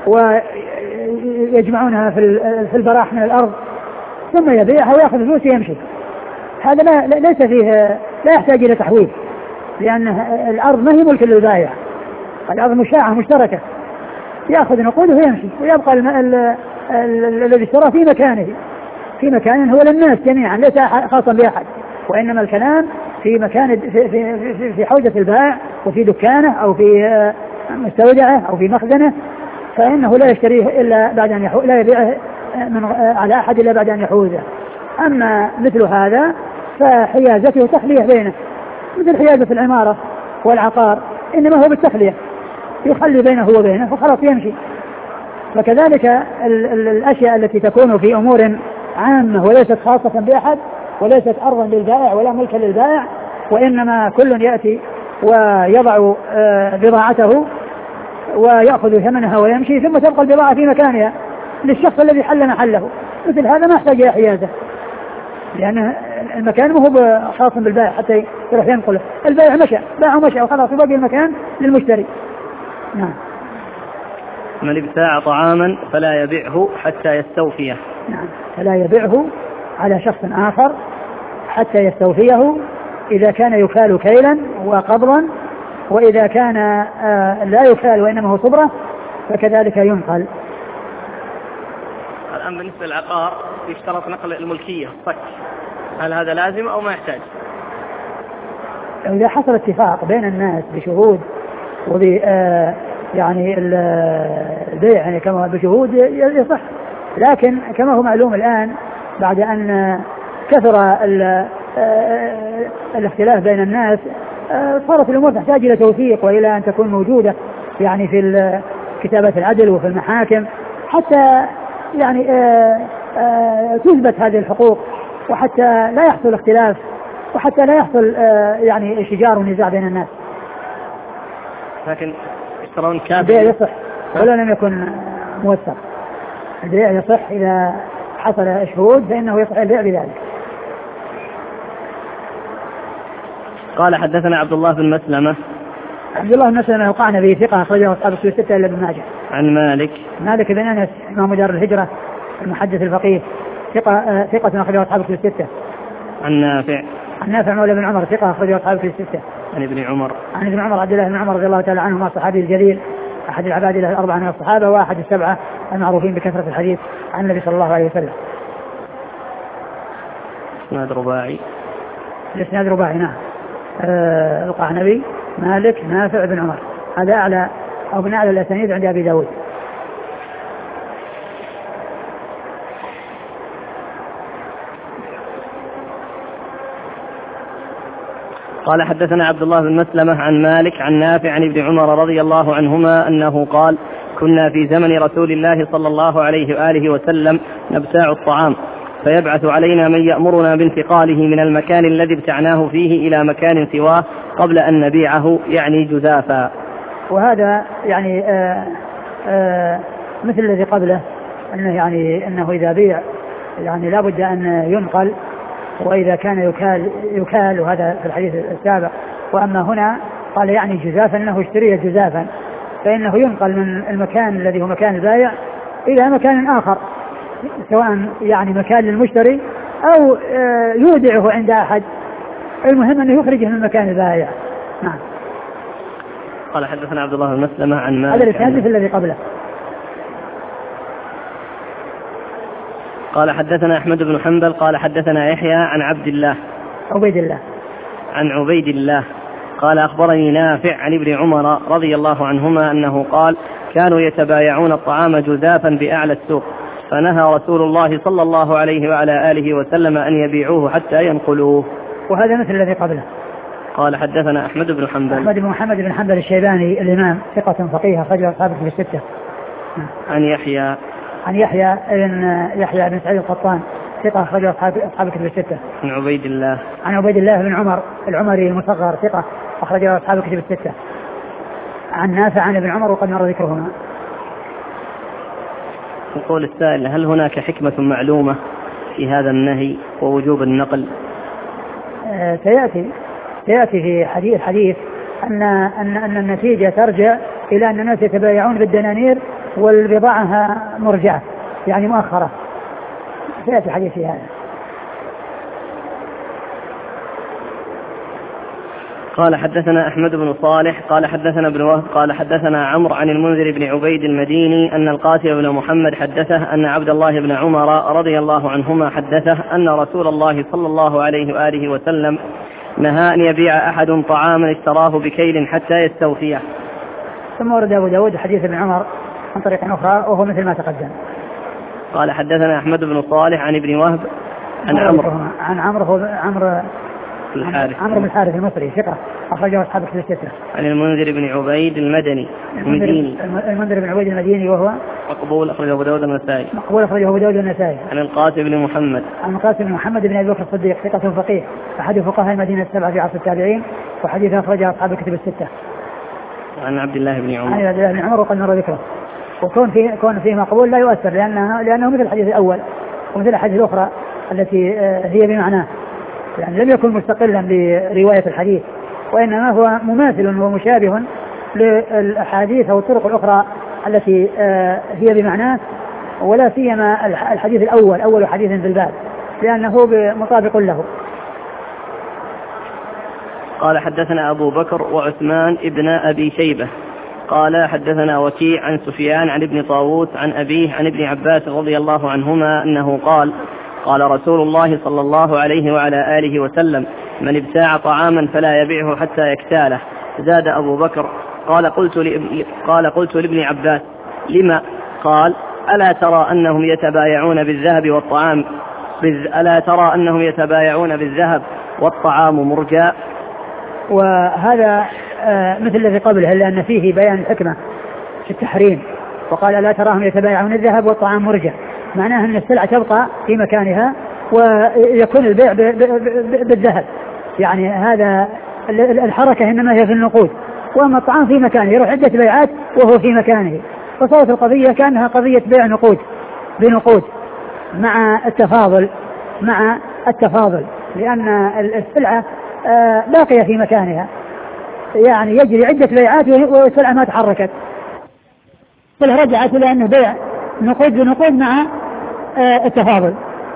ويجمعونها في البراح من الأرض، ثم يبيعها ويأخذ فلوس ويمشي، هذا ليس فيه، لا يحتاج إلى تحويل، لأن الأرض ما هي ملك للبائع، الأرض مشاعة مشتركة، يأخذ نقوده ويمشي، ويبقى الذي اشترى في مكان هو للناس جميعا ليس خاصا بأحد، وإنما الكلام في مكان في حوزة البائع وفي دكانه أو في مستودعه أو في مخزنه، فإنه لا يشتريه إلا بعد أن لا يبيعه على أحد إلا بعد أن يحوزه. أما مثل هذا فحيازته تخلية بينه، مثل حيازة العمارة والعقار، إنما هو بالتخلية، يخلي بينه وبينه وخلاص يمشي. فكذلك الأشياء التي تكون في أمور عامة وليست خاصة بأحد وليست أرضا للبائع ولا ملكا للبائع، وإنما كل يأتي ويضع بضاعته ويأخذ ثمنها ويمشي، ثم تبقى البضاعة في مكانها للشخص الذي حل محله، مثل هذا ما يحتاج إلى حيازة، لأن المكان مو هو خاص بالبائع حتى يروح ينقله، البائع باع ومشى وخلاص، وباقي المكان للمشتري. نعم. من ابتاع طعاما فلا يبيعه حتى يستوفيه. نعم، فلا يبيعه على شخص آخر حتى يستوفيه، إذا كان يكال كيلا وقبضا، وإذا كان لا يكال وإنما هو صبرة فكذلك ينقل. الآن بالنسبة للعقار يشترط نقل الملكية الصك، هل هذا لازم أو ما يحتاج؟ إذا حصل اتفاق بين الناس بشهود يعني البيع يعني كما بشهود يصح، لكن كما هو معلوم الآن بعد أن كثر الاختلاف بين الناس صارت الأمور تحتاج إلى توثيق وإلى أن تكون موجودة يعني في كتابة العدل وفي المحاكم حتى يعني تثبت هذه الحقوق، وحتى لا يحصل اختلاف، وحتى لا يحصل يعني شجار ونزاع بين الناس. لكن يشترون كافي البيع يصح ولا لم يكن موثق، البيع يصح إذا حصل شهود فإنه يصح البيع بذلك. قال حدثنا عبد الله بن مسلمة. عبد الله بن مسلمة وقعنا به ثقة أخرجه أصحاب الكتب الستة إلا ابن ماجه. عن مالك بن أنس إمام دار الهجرة المحدث الفقيه ثقة أخرجه أصحاب الكتب الستة. عن نافع مولى بن عمر ثقة أخرجه أصحاب الكتب الستة. عن ابن عمر عبد الله بن عمر رضي الله تعالى عنهما الصحابي الجليل أحد العباد الأربعة من الصحابة وأحد السبعة المعروفين بكثرة الحديث عن النبي صلى الله عليه وسلم. الإسناد رباعي نعم. القعنبي مالك نافع بن عمر، هذا أعلى أو من أعلى الأسانيد عند أبي داود. قال حدثنا عبد الله بن مسلمة عن مالك عن نافع عن ابن عمر رضي الله عنهما أنه قال: كنا في زمن رسول الله صلى الله عليه وآله وسلم نبتاع الطعام، فيبعث علينا من يأمرنا بانتقاله من المكان الذي ابتعناه فيه إلى مكان سواه قبل أن نبيعه، يعني جزافا. وهذا يعني مثل الذي قبله، أنه يعني أنه إذا بيع يعني لا بد أن ينقل، وإذا كان يكال، وهذا في الحديث السابق. وأما هنا قال يعني جزافا أنه اشتريه جزافا، فإنه ينقل من المكان الذي هو مكان البائع إلى مكان آخر، سواء يعني مكان للمشتري أو يودعه عند أحد، المهم أنه يخرجه من مكان البائع. نعم. قال حدثنا عبد الله بن مسلمة عن مالك. هذا الإسناد الذي قبله. قال حدثنا أحمد بن حنبل قال حدثنا يحيى عن عبيد الله عن عبيد الله قال أخبرني نافع عن ابن عمر رضي الله عنهما أنه قال كانوا يتبايعون الطعام جزافا بأعلى السوق، فنهى رسول الله صلى الله عليه وعلى آله وسلم أن يبيعوه حتى ينقلوه. وهذا مثل الذي قبله. قال حدثنا أحمد بن محمد بن حنبل الشيباني الإمام ثقة فقيه أخرج أصحابه في الستة. عن يحيى بن سعيد القطان ثقة أخرج أصحابه في الستة. عن عبيد الله بن عمر العمري المصغر ثقة أخرج أصحابه في الستة. عن نافع عن ابن عمر وقد مر ذكرهما. يقول السائل هل هناك حكمة معلومة في هذا النهي ووجوب النقل؟ سيأتي في الحديث أن النتيجة ترجع إلى أن الناس يتبايعون بالدنانير والبضاعة مرجعة يعني مؤخرة. سيأتي حديث في هذا. قال حدثنا أحمد بن صالح قال حدثنا ابن وهب قال حدثنا عمرو عن المنذر بن عبيد المديني أن القاسم بن محمد حدثه أن عبد الله بن عمر رضي الله عنهما حدثه أن رسول الله صلى الله عليه وآله وسلم نهى أن يبيع أحد طعاما اشتراه بكيل حتى يستوفيه. ثم ورد أبو داود حديث ابن عمر عن طريق أخرى وهو مثل ما تقدم. قال حدثنا أحمد بن صالح عن ابن وهب عن عمرو بن الحارث المصري ثقة أخرجه أصحاب كتب الستة. عن المنذر بن عبيد المديني المنذر بن عبيد المديني وهو مقبول أخرجه أبو داود النسائي. عن القاسم بن محمد بن أبي بكر الصديق ثقة فقيه أحد فقهاء المدينة السبعة في عصر التابعين وحديث أخرجه أصحاب كتب الستة. عن عبد الله بن عمر وقد مر ذكره. وكون فيه مقبول لا يؤثر لأنه مثل الحديث الأول ومثل الحديث الأخرى التي هي بمعناه، يعني لم يكن مستقلا برواية الحديث وإنما هو مماثل ومشابه للأحاديث أو الطرق الأخرى التي هي بمعناه، ولا سيما الحديث الأول أول حديث في الباب لأنه مطابق له. قال حدثنا أبو بكر وعثمان ابن أبي شيبة قال حدثنا وكيع عن سفيان عن ابن طاووس عن أبيه عن ابن عباس رضي الله عنهما أنه قال قال رسول الله صلى الله عليه وعلى آله وسلم من ابتاع طعاما فلا يبيعه حتى يكتاله. زاد أبو بكر قال قلت لابن عباس لما؟ قال ألا ترى أنهم يتبايعون بالذهب والطعام مرجى. وهذا مثل الذي قبله لأن فيه بيان الحكمة في التحريم، وقال ألا تراهم يتبايعون الذهب والطعام مرجى، معناه أن السلعة تبقى في مكانها ويكون البيع بالذهب، يعني هذا الحركة إنما هي في النقود، وأما الطعام في مكانه يروح عدة بيعات وهو في مكانه، فصارت القضية كأنها قضية بيع نقود بنقود مع التفاضل لأن السلعة باقية في مكانها، يعني يجري عدة بيعات والسلعة ما تحركت، فرجعت إلى أنه بيع نقود بنقود مع التفاضل.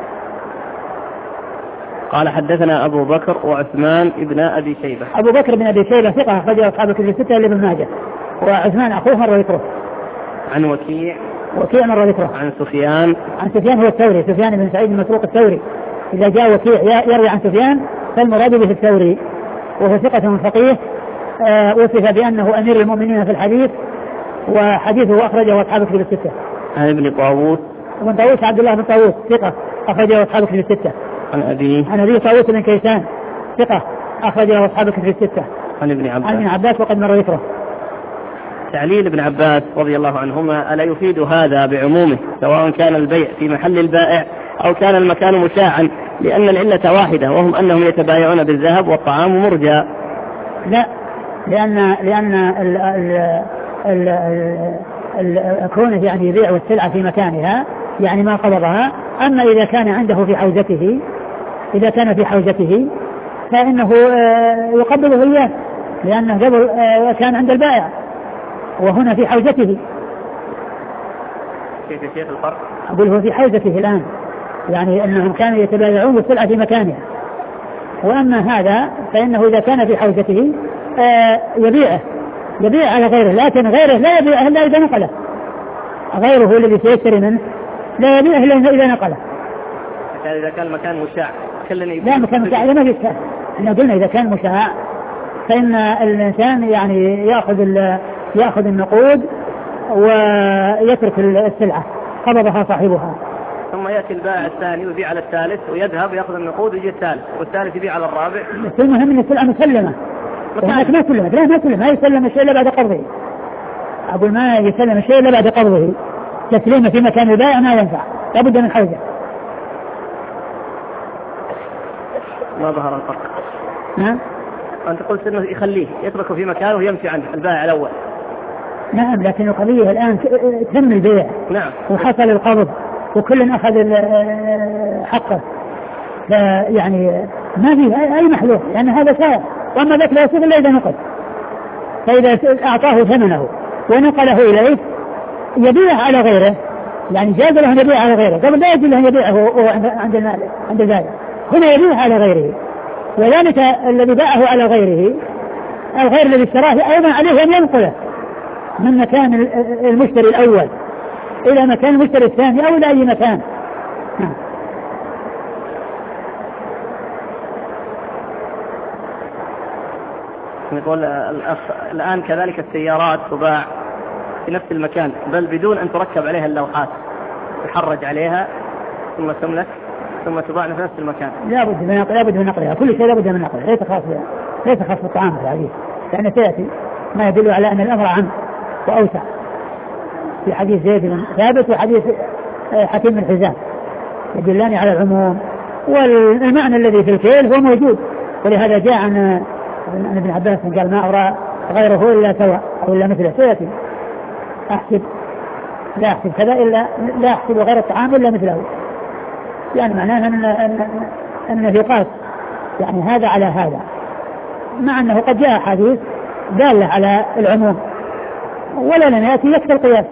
قال حدثنا أبو بكر وعثمان ابن أبي شيبة. أبو بكر بن أبي شيبة ثقة أخرجه أصحاب الكتب الستة إلا ابن ماجه، وعثمان أخوه مر ذكره. عن وكيع مر ذكره. عن سفيان هو الثوري، سفيان بن سعيد المسروق الثوري. إذا جاء وكيع يروي عن سفيان فالمراد به الثوري، وهو ثقة فقيه وصف بأنه أمير المؤمنين في الحديث، وحديثه أخرجه أصحاب الكتب الستة. عن ابن طاووس عبد الله بن طاووس ثقة أخرجه أصحاب الكتب الستة. عن أبي طاووس بن كيسان ثقة أخرجه أصحاب الكتب الستة. عن ابن عباس وقد مر ذكره. تعليل ابن عباس رضي الله عنهما ألا يفيد هذا بعمومه سواء كان البيع في محل البائع أو كان المكان مشاعا، لأن العلة واحدة وهم أنهم يتبايعون بالذهب والطعام مرجى؟ لا، لأن كونه يعني يبيع والسلعة في مكانها يعني ما قبضها. أما إذا كان عنده في حوزته فإنه يقبضه إياه لأنه قبل كان عند البائع وهنا في حوزته. كيف يا شيخ الفرق؟ أقول هو في حوزته الآن، يعني أنهم كانوا يتبايعون بالسلعة في مكانها، وأما هذا فإنه إذا كان في حوزته يبيع على غيره، لكن غيره لا يبيعه إلا إذا نقله، غيره الذي سيشتري منه لا يبيعه إلا إذا نقله. إذا كان المكان مشاع لا مكان مشاع ما في إشكال. احنا قلنا إذا كان مشاع فإن الإنسان يعني يأخذ النقود ويترك السلعة قبضها صاحبها، ثم يأتي البائع الثاني ويبيع على الثالث ويذهب ويأخذ النقود ويجي الثالث والثالث يبيع على الرابع. المهم أن السلعة مسلمة، وهناك ما سلمت، لا ما سلم، ما يسلم الشيء إلا بعد قبضه. أقول ما يسلم الشيء إلا بعد قبضه، تسليمه في مكان البائع ما ينفع، لابد من حوزة. ما ظهر الفرق. نعم. أنت قلت إنه يخليه يتركه في مكانه ويمشي عنه البائع الأول. نعم، لكن القضية الآن تم البيع. نعم. وحصل القبض وكل أخذ حقه، يعني ما في أي محلول، لأن هذا سائر، وأما ذاك لا يصير إلا إذا نقل. فإذا أعطاه ثمنه ونقله إليه يبيعه على غيره، يعني جاز له أن يبيع على غيره، قبل لا يجوز له أن يبيعه عند البائع، هنا يبيعه على غيره. وذلك الذي باعه على غيره الغير الذي اشتراه أيضا عليه أن ينقله من مكان المشتري الأول إلى مكان المشتري الثاني أو إلى أي مكان. يقول الآن كذلك السيارات تباع في نفس المكان بل بدون أن تركب عليها اللوحات، تحرج عليها ثم تملك ثم تباع في نفس المكان. لا بد من نقلها، كل شيء لا بد من نقلها، ليس خاص بالطعام في الحديث، لأن سيأتي ما يدل على أن الأمر عام وأوسع في حديث زيد بن ثابت وحديث حكيم بن حزام يدلان على العموم، والمعنى الذي في الكيل هو موجود. ولهذا جاء عن ابن عباس قال ما أرى غيره إلا سواء أو إلا مثله، سيأتي لا أحسب كذا إلا لا أحسب غير الطعام إلا مثله، يعني معناه أن يقاس يعني هذا على هذا، مع أنه قد جاء حديث دالة على العموم ولا لم يأتي يكفي القياس.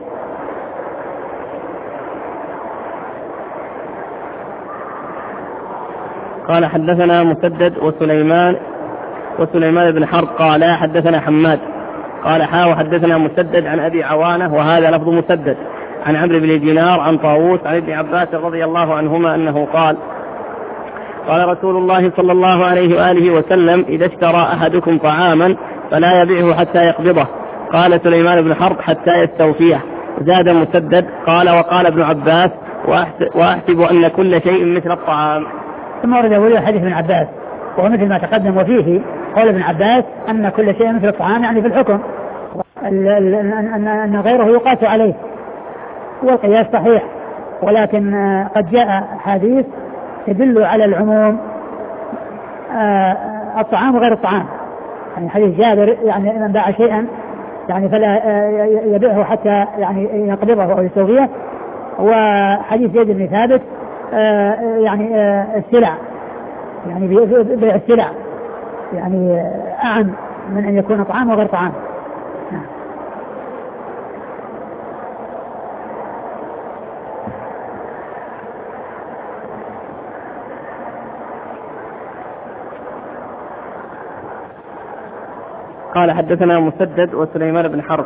قال حدثنا مسدد وسليمان بن حرب قال حدثنا حماد قال حدثنا مسدد عن أبي عوانة وهذا لفظ مسدد عن عمرو بن دينار عن طاووس عن ابن عباس رضي الله عنهما أنه قال رسول الله صلى الله عليه وآله وسلم إذا اشترى أحدكم طعاما فلا يبيعه حتى يقبضه. قال سليمان بن حرب حتى يستوفيه. زاد مسدد وقال ابن عباس وأحسب أن كل شيء مثل الطعام. ثم ورد أول حديث ابن عباس وهو مثل ما تقدم، وفيه قول ابن عباس أن كل شيء مثل الطعام، يعني في الحكم أن غيره يقاس عليه، والقياس صحيح، ولكن قد جاء حديث يدل على العموم الطعام وغير الطعام، يعني حديث جابر يعني من باع شيئا يعني فلا يبيعه حتى يعني يقبضه أو يسويه، وحديث زيد بن ثابت يعني السلع، يعني بيع السلع يعني أعم من أن يكون طعام وغير طعام. قال حدثنا مسدد وسليمان بن حرب.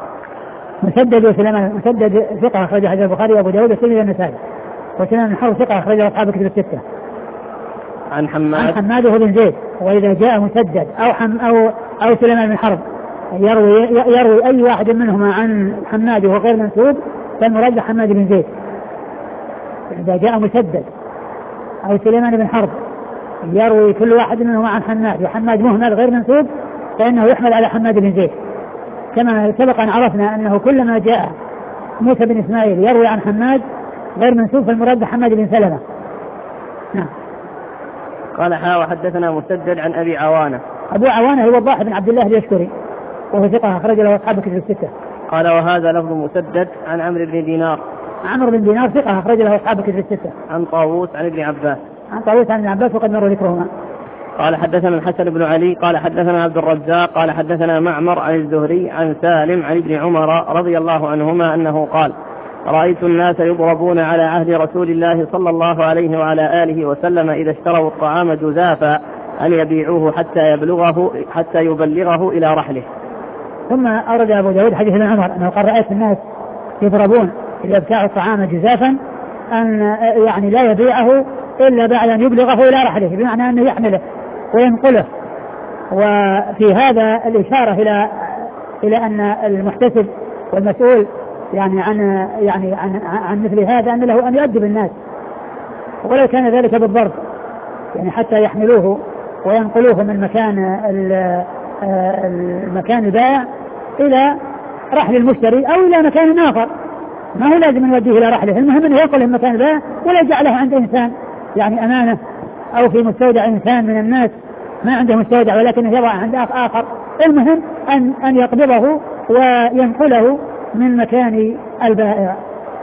مسدد ثقة أخرج حديث البخاري وأبو داود والترمذي والنسائي، وسليمان بن حرب ثقة أخرج أصحاب الكتب الستة. عن حماد وهو بن زيد. وإذا جاء مسدد أو سليمان بن حرب يروي أي واحد منهما عن حماد وهو غير منسوب فالمراد حماد بن زيد. إذا جاء مسدد أو سليمان بن حرب يروي كل واحد منهما عن حماد وحماد مهمل غير منسوب فإنه يحمل على حماد بن زيد، كما سبق أن عرفنا أنه كلما جاء موسى بن إسماعيل يروي عن حماد غير منسوب فالمراد حماد بن سلمة. نعم. قال وحدثنا مسدد عن أبي عوانة. أبو عوانة هو الضاحي بن عبد الله اليشكري وهو ثقة أخرج له أصحاب الكتب الستة. قال وهذا لفظ مسدد عن عمرو بن دينار. عمرو بن دينار ثقة أخرج له أصحاب الكتب الستة. عن طاووس عن ابن عباس. عن طاووس عن ابن عباس وقد مر ذكرهما. قال حدثنا الحسن بن علي قال حدثنا عبد الرزاق قال حدثنا معمر عن الزهري عن سالم عن ابن عمر رضي الله عنهما أنه قال رأيت الناس يضربون على عهد رسول الله صلى الله عليه وعلى آله وسلم إذا اشتروا الطعام جزافا أن يبيعوه حتى يبلغه إلى رحله. ثم أورد أبو داود حديث ابن عمر أنه قال رأيت الناس يضربون إذا ابتاعوا الطعام جزافا أن يعني لا يبيعه إلا بعد أن يبلغه إلى رحله، بمعنى أنه يحمله وينقله. وفي هذا الإشارة إلى أن المحتسب والمسؤول يعني عن مثل هذا أن له أن يؤدب الناس، ولو كان ذلك بالضرب، يعني حتى يحملوه وينقلوه من المكان البائع إلى رحل المشتري أو إلى مكان آخر، ما هو لازم أن يوديه إلى رحله، المهم أنه ينقله من مكان البائع ولا يجعله عند إنسان يعني أمانة أو في مستودع إنسان من الناس ما عنده مستودع ولكنه يضع عند آخر، المهم أن يقبضه وينقله من مكان البائع.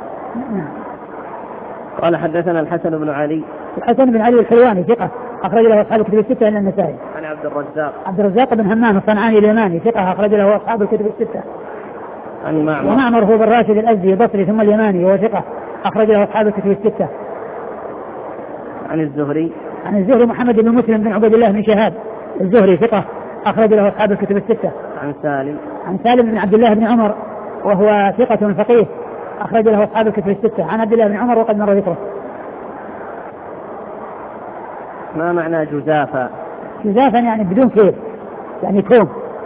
قال حدثنا الحسن بن علي الحلواني ثقة أخرج له أصحاب الكتب الستة إلا النسائي. عن عبد الرزاق بن همام الصنعاني اليماني ثقة أخرج له أصحاب الكتب الستة. عن ومعمر هو بن راشد الأزدي البصري ثم اليماني وهو ثقة أخرج له أصحاب الكتب الستة. عن الزهري محمد بن مسلم بن عبد الله بن شهاب الزهري ثقة أخرج له أصحاب الكتب الستة. عن سالم بن عبد الله بن عمر وهو ثقة فقيه أخرج له أصحاب الكتب الستة. عن عبد الله بن عمر وقد مر ذكره. ما معنى جزافا؟ جزافا يعني بدون كيل، يعني كوم،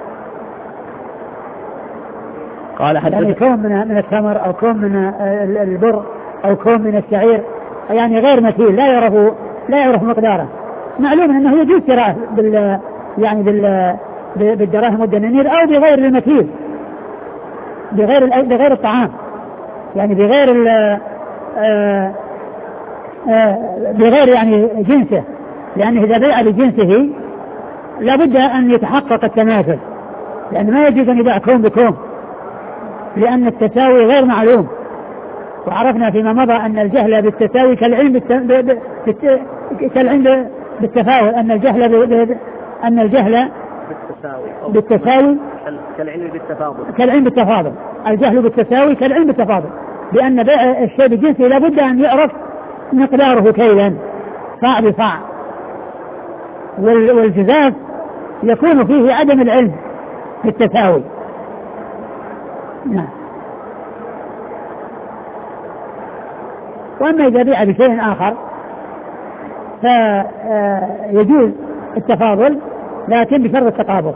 قال يعني كوم من التمر أو كوم من البر أو كوم من الشعير، يعني غير مثيل لا يعرف مقداره. معلوم أنه يجوز شراءه بالدراهم والدنانير أو بغير المثيل، بغير الطعام، يعني بغير يعني جنسه، لأنه إذا بيع بجنسه لابد أن يتحقق التماثل، لأن ما يجوز أن يباع كوم بكوم لأن التساوي غير معلوم. وعرفنا فيما مضى أن الجهل بالتساوي كالعلم بالتفاوت، أن الجهل بالتساوي كالعلم بالتفاضل، الجهل بالتساوي كالعلم بالتفاضل، لأن بيع الشيء بجنسه لابد أن يعرف مقداره كيلا صاع بصاع، والجزاف يكون فيه عدم العلم بالتساوي. نعم. وأما إذا بيع بشيء آخر فيجوز التفاضل لكن بشرط التقابض.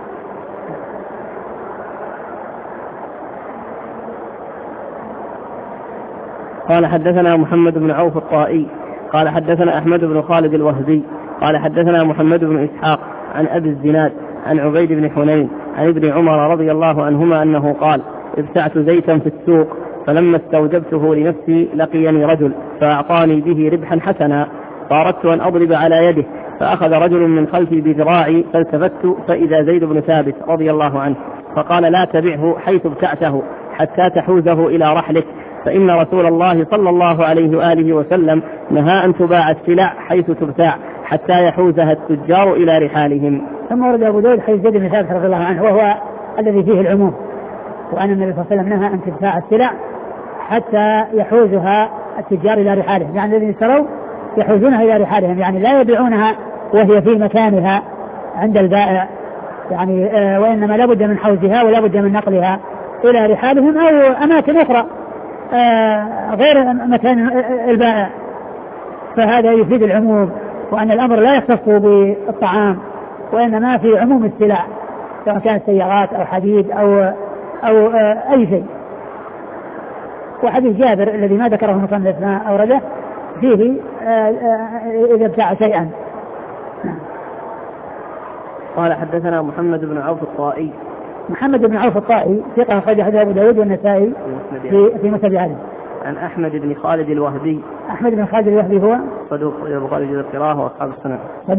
قال حدثنا محمد بن عوف الطائي قال حدثنا أحمد بن خالد الوهبي قال حدثنا محمد بن إسحاق عن أبي الزناد عن عبيد بن حنين عن ابن عمر رضي الله عنهما أنه قال ابتعت زيتا في السوق فلما استوجبته لنفسي لقيني رجل فأعطاني به ربحا حسنا فأردت أن أضرب على يده فأخذ رجل من خلفي بذراعي فالتفت فإذا زيد بن ثابت رضي الله عنه فقال لا تبعه حيث ابتعته حتى تحوزه إلى رحلك فإن رسول الله صلى الله عليه وآله وسلم نهى أن تباع السلع حيث تبتاع حتى يحوزها التجار إلى رحالهم. ثم ورد أبو داود حديث زيد بن ثابت رضي الله عنه وهو الذي فيه العموم، وأن النبي صلى الله عليه وسلم نهى أن تبتاع السلع حتى يحوزها التجار إلى رحالهم، يعني الذين اشتروا يحوزونها إلى رحالهم، يعني لا يبيعونها وهي في مكانها عند البائع، يعني وإنما لا بد من حوزها ولا بد من نقلها إلى رحالهم أو أماكن أخرى غير مكان البائع. فهذا يفيد العموم، وأن الأمر لا يختص بالطعام وإنما في عموم السلع سواء كانت سيارات أو حديد أو أي شيء. وحديث جابر الذي ما ذكره المصنف ما أورده فيه إذا ابتاع شيئا. قال حدثنا محمد بن عوف الطائي ثقة أخرج حديث أبو داود والنسائي في مسند علي. عن أحمد بن خالد الوهبي هو صدوق أخرجه البخاري في القراءة وأصحاب السنن.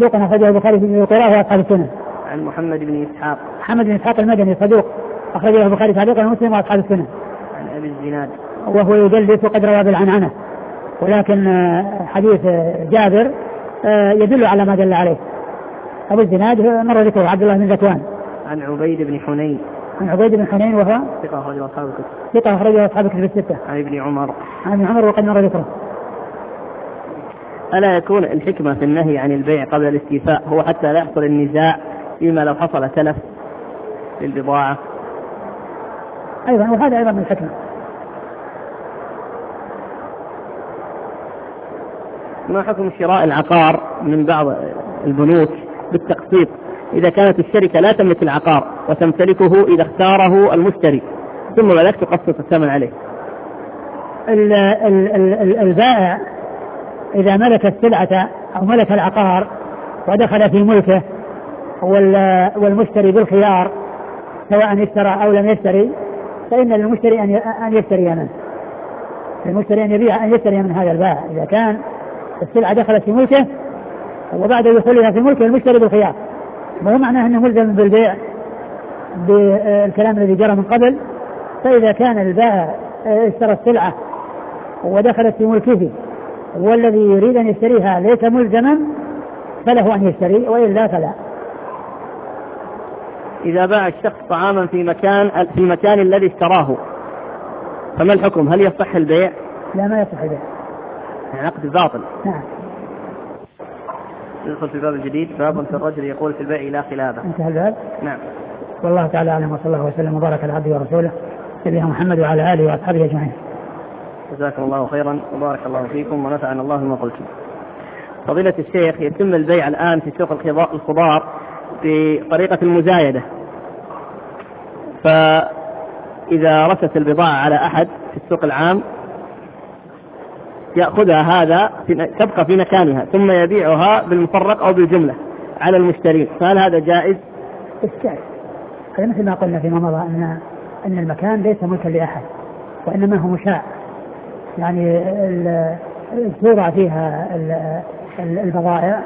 عن محمد بن إسحاق المدني صدوق أخرجه البخاري تعليقا ومسلم وأصحاب السنن. عن أبي الزناد وهو يدلس وقد روى بالعنعنة، ولكن حديث جابر يدل على ما دل عليه. أبو الزناد مر ذكره عبد الله بن ذكوان. عن عبيد بن حنين. عن عبيد بن حنين وهو ثقة أخرجه أصحاب الكتب. ثقة أخرجه أصحاب الكتب الستة. عن ابن عمر. عن ابن عمر وقد مر ذكره. ألا يكون الحكمة في النهي عن البيع قبل الاستيفاء هو حتى لا يحصل النزاع فيما لو حصل تلف للبضاعة؟ أيضا وهذا أيضا من الحكمة. ما حكم شراء العقار من بعض البنوك بالتقسيط إذا كانت الشركة لا تملك العقار وتمتلكه إذا اختاره المشتري ثم بعد تقسط الثمن عليه؟ البائع إذا ملك السلعة أو ملك العقار ودخل في ملكه والمشتري بالخيار سواء اشترى أو لم يشتري فإن للمشتري أن يشتري منه. المشتري أن يبيع أن يشتري من هذا البائع إذا كان السلعة دخلت في ملكه وبعد دخولها في ملكه المشتري بالخيار. ما هو معناه أنه ملزم بالبيع بالكلام الذي جرى من قبل. فإذا كان البائع اشترى السلعة ودخلت في ملكه والذي يريد أن يشتريها ليس ملزما فله أن يشتري وإلا فلا. إذا باع الشخص طعاما في المكان الذي اشتراه فما الحكم؟ هل يصح البيع؟ لا ما يصح البيع. يعني عقد باطل. نعم. ندخل في الباب الجديد باب في الرجل يقول في البيع لا خلافه. انتهى الباب. نعم. والله تعالى أعلم وصلى الله وسلم وبارك على عبده ورسوله نبينا محمد وعلى آله وأصحابه أجمعين. جزاكم الله خيرا وبارك الله فيكم ونفعنا الله بما قلتم. فضيلة الشيخ، يتم البيع الآن في سوق الخضار بطريقة المزايدة، فإذا رست البضاعة على أحد في السوق العام يأخذها هذا تبقى في مكانها ثم يبيعها بالمفرق أو بالجملة على المشترين، فهل هذا جائز؟ جائز. هذا مثل ما قلنا فيما مضى أن المكان ليس ملكا لأحد وإنما هو مشاع، يعني توضع فيها البضائع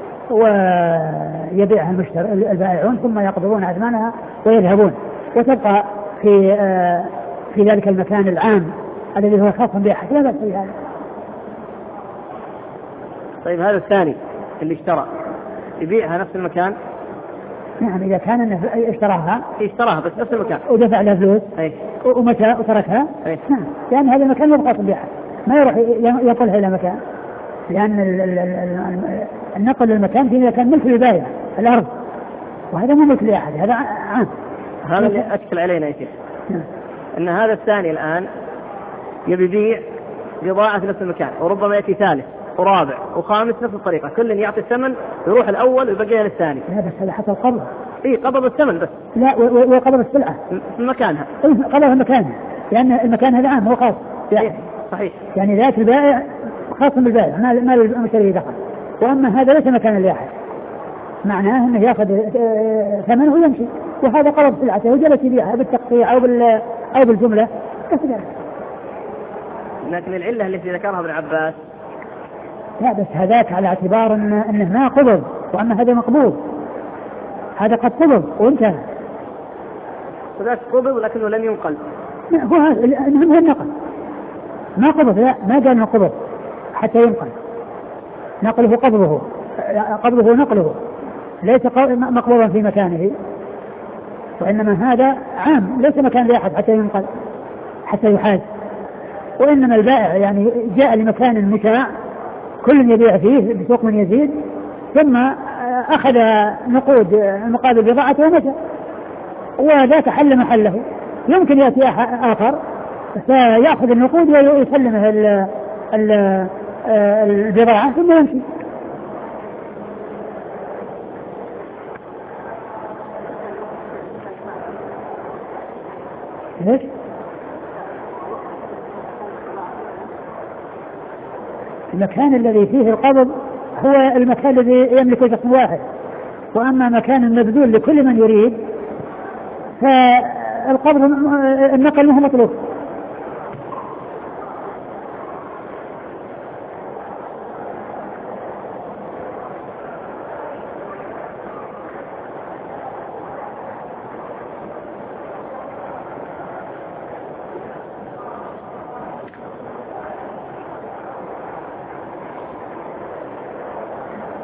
ويبيعها البائعون ثم يقبضون أثمانها ويذهبون وتبقى في ذلك المكان العام الذي هو خاص بأحد، لا بأس بهذا. طيب هذا الثاني اللي اشترى يبيعها نفس المكان؟ نعم إذا كان أنه اشتراها بس نفس المكان ودفع له فلوس ومتى وتركها نعم، لأن هذا المكان مو خاص بأحد ما يروح ينقلها إلى مكان، لأن النقل للمكان فيه كان ملك للبائع الأرض وهذا مو ملك لأحد، هذا عام. هذا اللي أشكل علينا يا شيخ أن هذا الثاني الآن يبيع بضاعة في نفس المكان وربما يأتي ثالث ورابع وخامس نفس الطريقة، كل يعطي الثمن يروح الأول ويبقيها للثاني. لا بس هذا حتى القبض. قبض الثمن بس. لا وقبض السلعة في مكانها. قبض مكانها لأن المكان هذا عام هو خاص. صحيح. يعني ذات البائع خاص بالبائع ما المشتري دخل، وأما هذا ليس مكانا لأحد معناه أنه يأخذ ثمنه ويمشي، وهذا قبض سلعته وجلس يبيعها بالتقطيع أو بالجملة كذلك. لكن العلة التي ذكرها ابن عباس لا بس هذاك على اعتبار أنه ما قبض، وأما هذا مقبوض، هذا قد قبض وانتهى. وذاك قبض لكنه لم ينقل. هو هذا المهم هو النقل، ما قبض، لا ما قال انه قبض حتى ينقل، نقله قبضه نقله ليس مقبوضا في مكانه، وإنما هذا عام ليس مكان لأحد حتى ينقل حتى يحاز. وإنما البائع يعني جاء لمكان مشاع كل يبيع فيه بسوق من يزيد ثم أخذ نقود مقابل بضاعته ومشى، وذاك حل محله. يمكن يأتي آخر فيأخذ النقود ويسلمه البضاعة ثم يمشي. ليش؟ المكان الذي فيه القبض هو المكان الذي يملك شخص واحد، وأما مكان مبذول لكل من يريد فالقبض النقل منه مطلوب.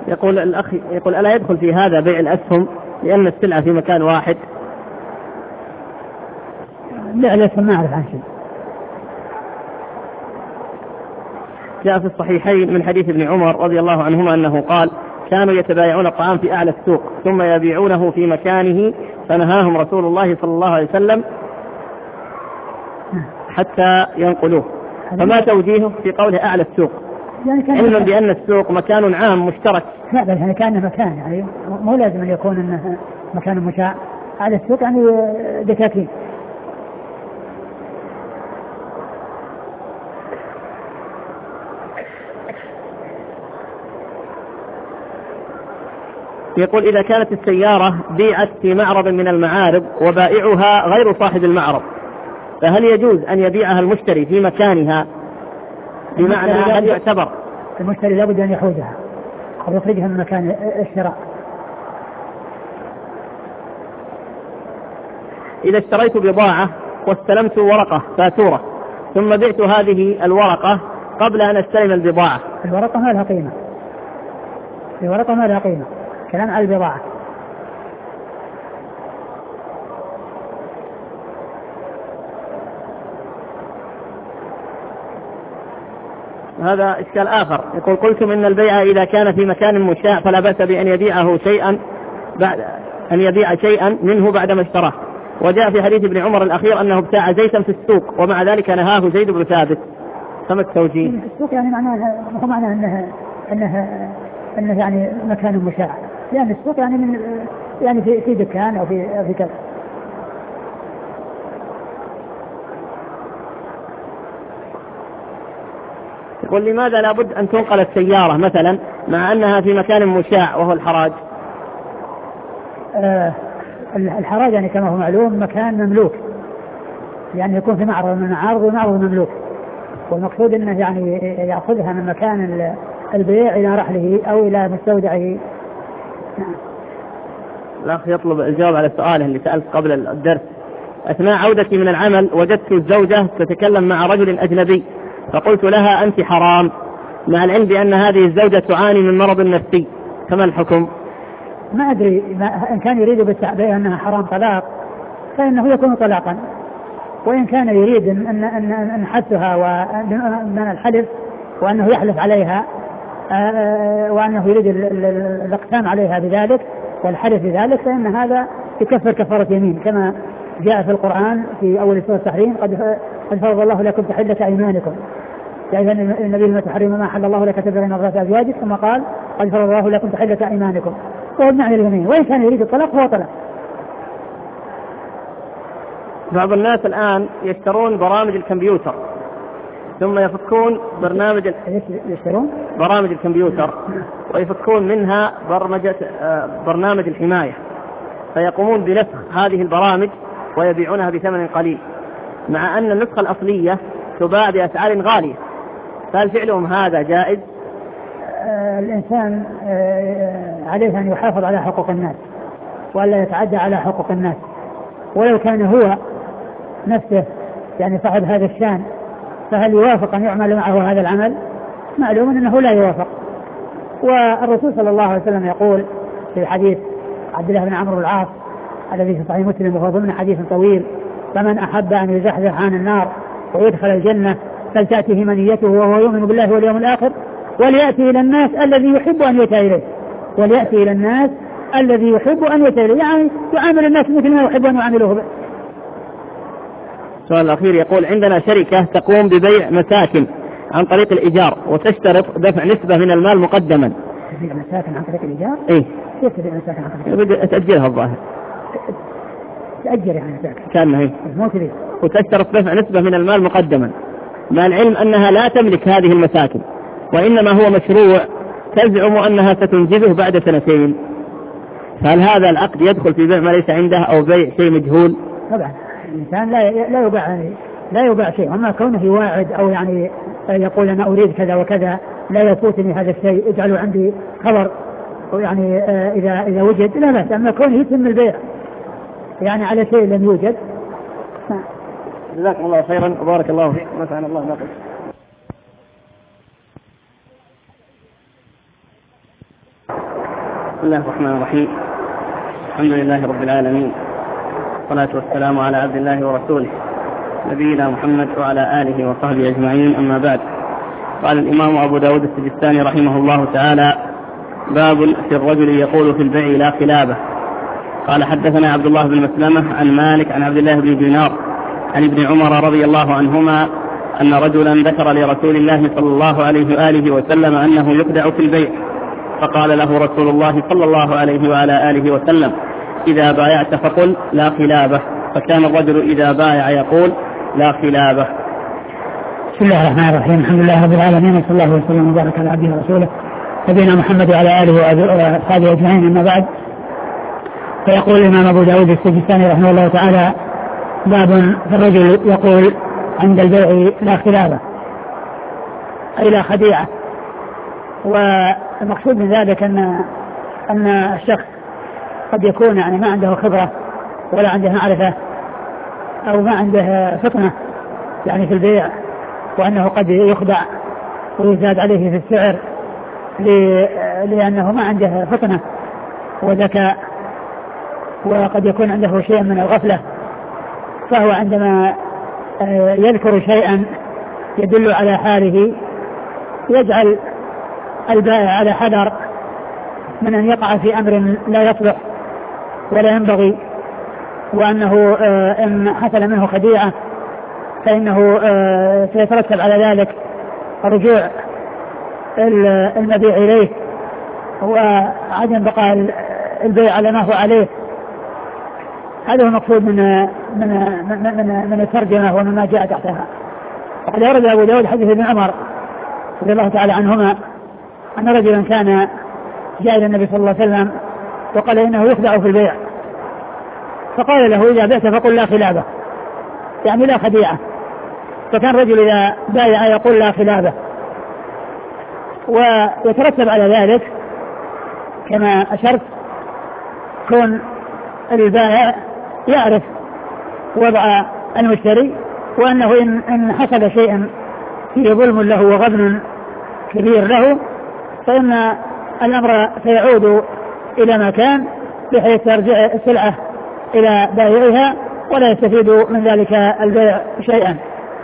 يقول الأخ يقول ألا يدخل في هذا بيع الأسهم لأن السلعة في مكان واحد؟ لا الأسهم ما أعرف عن شيء. جاء في الصحيحين من حديث ابن عمر رضي الله عنهما أنه قال كانوا يتبايعون الطعام في أعلى السوق ثم يبيعونه في مكانه فنهاهم رسول الله صلى الله عليه وسلم حتى ينقلوه. فما توجيهه في قوله أعلى السوق علما بأن السوق مكان عام مشترك؟ لا بل يعني كان مكان يعني مو لازم أن يكون أنه مكان مشاع. أعلى السوق يعني دكاكين. يقول إذا كانت السيارة بيعت في معرض من المعارض وبائعها غير صاحب المعرض فهل يجوز أن يبيعها المشتري في مكانها؟ بمعنى هل يعتبر المشتري لابد أن يحوزها أو يخرجها من مكان الشراء؟ إذا اشتريت بضاعة واستلمت ورقة فاتورة ثم بعت هذه الورقة قبل أن استلم البضاعة، الورقة ما لها قيمة. الورقة ما لها قيمة، كلام على البضاعة. هذا إشكال آخر. يقول قلتم إن البيع إذا كان في مكان مشاع فلا بأس بأن يبيعه شيئا بعد أن يبيع شيئا منه بعدما اشتراه، وجاء في حديث ابن عمر الأخير أنه ابتاع زيتا في السوق ومع ذلك نهاه زيد بن ثابت، فما التوجيه؟ في السوق يعني معناه أنه يعني مكان مشاع، لأن السوق يعني في دكان أو في كذا. يقول لماذا لابد أن تنقل السيارة مثلا مع أنها في مكان مشاع وهو الحراج؟ الحراج يعني كما هو معلوم مكان مملوك، يعني يكون في معرض من المعارض ومعرض مملوك، والمقصود أنه يعني يأخذها من مكان البيع إلى رحله أو إلى مستودعه. الأخ يطلب الجواب على سؤاله اللي سألت قبل الدرس. أثناء عودتي من العمل وجدت الزوجة تتكلم مع رجل أجنبي فقلت لها أنت حرام، مع العلم بأن هذه الزوجة تعاني من مرض نفسي، فما الحكم؟ ما أدري إن كان يريد بالتعبير أنها حرام طلاق فإنه يكون طلاقا، وإن كان يريد أن حثها ومن الحلف وأنه يحلف عليها وأنه يريد الإقسام عليها بذلك والحلف بذلك فإن هذا يكفر كفارة يمين كما جاء في القرآن في أول سورة التحريم قد فرض الله لكم تحلة أيمانكم يا أيها النبي لما تحرم ما حل الله لك تبغي مرضات أزواجك، ثم قال قد فرض الله لكم تحلة أيمانكم، وهو بمعنى اليمين، وإن كان يريد الطلاق فهو طلاق. بعض الناس الآن يشترون برامج الكمبيوتر ثم يفكون برامج الكمبيوتر ويفكون منها برنامج الحماية، فيقومون بنسخ هذه البرامج ويبيعونها بثمن قليل مع أن النسخة الأصلية تباع بأسعار غالية، فهل فعلهم هذا جائز؟ الإنسان عليه أن يحافظ على حقوق الناس ولا يتعدى على حقوق الناس، ولو كان هو نفسه يعني صاحب هذا الشان فهل يوافق أن يعمل معه هذا العمل؟ معلوم أنه لا يوافق. والرسول صلى الله عليه وسلم يقول في حديث عبد الله بن عمرو العاص الذي في صحيح مسلم وهو ضمن حديث طويل: فمن أحب أن يزحزح عن النار ويدخل الجنة فلتأته منيته وهو يؤمن بالله واليوم الآخر وليأتي إلى الناس الذي يحب أن يؤتى إليه، وليأتي إلى الناس الذي يحب أن يؤتى إليه، يعني يعامل الناس مثل ما يحب أن يعامله به. السؤال الأخير يقول: عندنا شركة تقوم ببيع مساكن عن طريق الإيجار وتشترط دفع نسبة من المال مقدما. تبيع مساكن عن طريق الإيجار؟ إيه. كيف تبيع مساكن عن طريق الإيجار؟ تأجرها الظاهر. تأجر يعني مساكن. كان هي. مو تبيع. وتشترط دفع نسبة من المال مقدما، مع العلم أنها لا تملك هذه المساكن، وإنما هو مشروع تزعم أنها ستنجزه بعد 2 سنين، فهل هذا العقد يدخل في بيع ما ليس عنده أو بيع شيء مجهول؟ طبعا الإنسان لا يباع شيء، أما كونه يواعد أو يعني يقول أنا أريد كذا وكذا لا يفوتني هذا الشيء اجعلوا عندي خبر يعني إذا وجد لا بأس، أما كونه يتم البيع يعني على شيء لم يوجد. جزاكم الله خيرا وبارك الله فيك ونفعنا الله ما قلت. بسم الله الرحمن الرحيم. الحمد لله رب العالمين، والصلاة والسلام على عبد الله ورسوله نبينا محمد وعلى آله وصحبه أجمعين، أما بعد. قال الإمام أبو داود السجستاني رحمه الله تعالى: باب في الرجل يقول في البيع لا خلابة. قال حدثنا عبد الله بن مسلمة عن مالك عن عبد الله بن دينار عن ابن عمر رضي الله عنهما أن رجلا ذكر لرسول الله صلى الله عليه وآله وسلم أنه يخدع في البيع، فقال له رسول الله صلى الله عليه وعلى آله وسلم: إذا بايعت فقل لا خلابة. فكان الرجل إذا بايع يقول لا خلابة. بسم الله الرحمن الرحيم. الحمد لله رب العالمين، وصلى الله وسلم وبارك على عبده ورسوله نبينا محمد وعلى آله وأصحابه أجمعين، أما بعد. فيقول الإمام أبو داود السجستاني رحمه الله تعالى: باب في الرجل يقول عند البيع لا خلابة، أي لا خديعة. والمقصود من ذلك أن الشخص قد يكون يعني ما عنده خبرة ولا عنده معرفة أو ما عنده فطنة يعني في البيع، وأنه قد يخدع ويزاد عليه في السعر لأنه ما عنده فطنة وذكاء، وقد يكون عنده شيء من الغفلة. فهو عندما يذكر شيئا يدل على حاله يجعل البائع على حذر من أن يقع في أمر لا يصلح ولا ينبغي، وأنه إن حصل منه خديعة فإنه سيترتب على ذلك رجوع المبيع إليه وعدم بقاء البيع على ما هو عليه. هذا هو المقصود من الترجمة ومما جاء تحتها. وقد أورد أبو داود حديث ابن عمر رضي الله تعالى عنهما أن رجلا كان جاء إلى النبي صلى الله عليه وسلم وقال إنه يخدع في البيع، فقال له: إذا بعت فقل لا خلابة، يعني لا خديعة. فكان رجل إذا بايع يقول لا خلابة، ويترتب على ذلك كما أشرت كون البائع يعرف وضع المشتري، وأنه إن حصل شيء فيه ظلم له وغبن كبير له فإن الأمر سيعود إلى ما كان، بحيث ترجع السلعة إلى بائعها ولا يستفيد من ذلك البيع شيئا.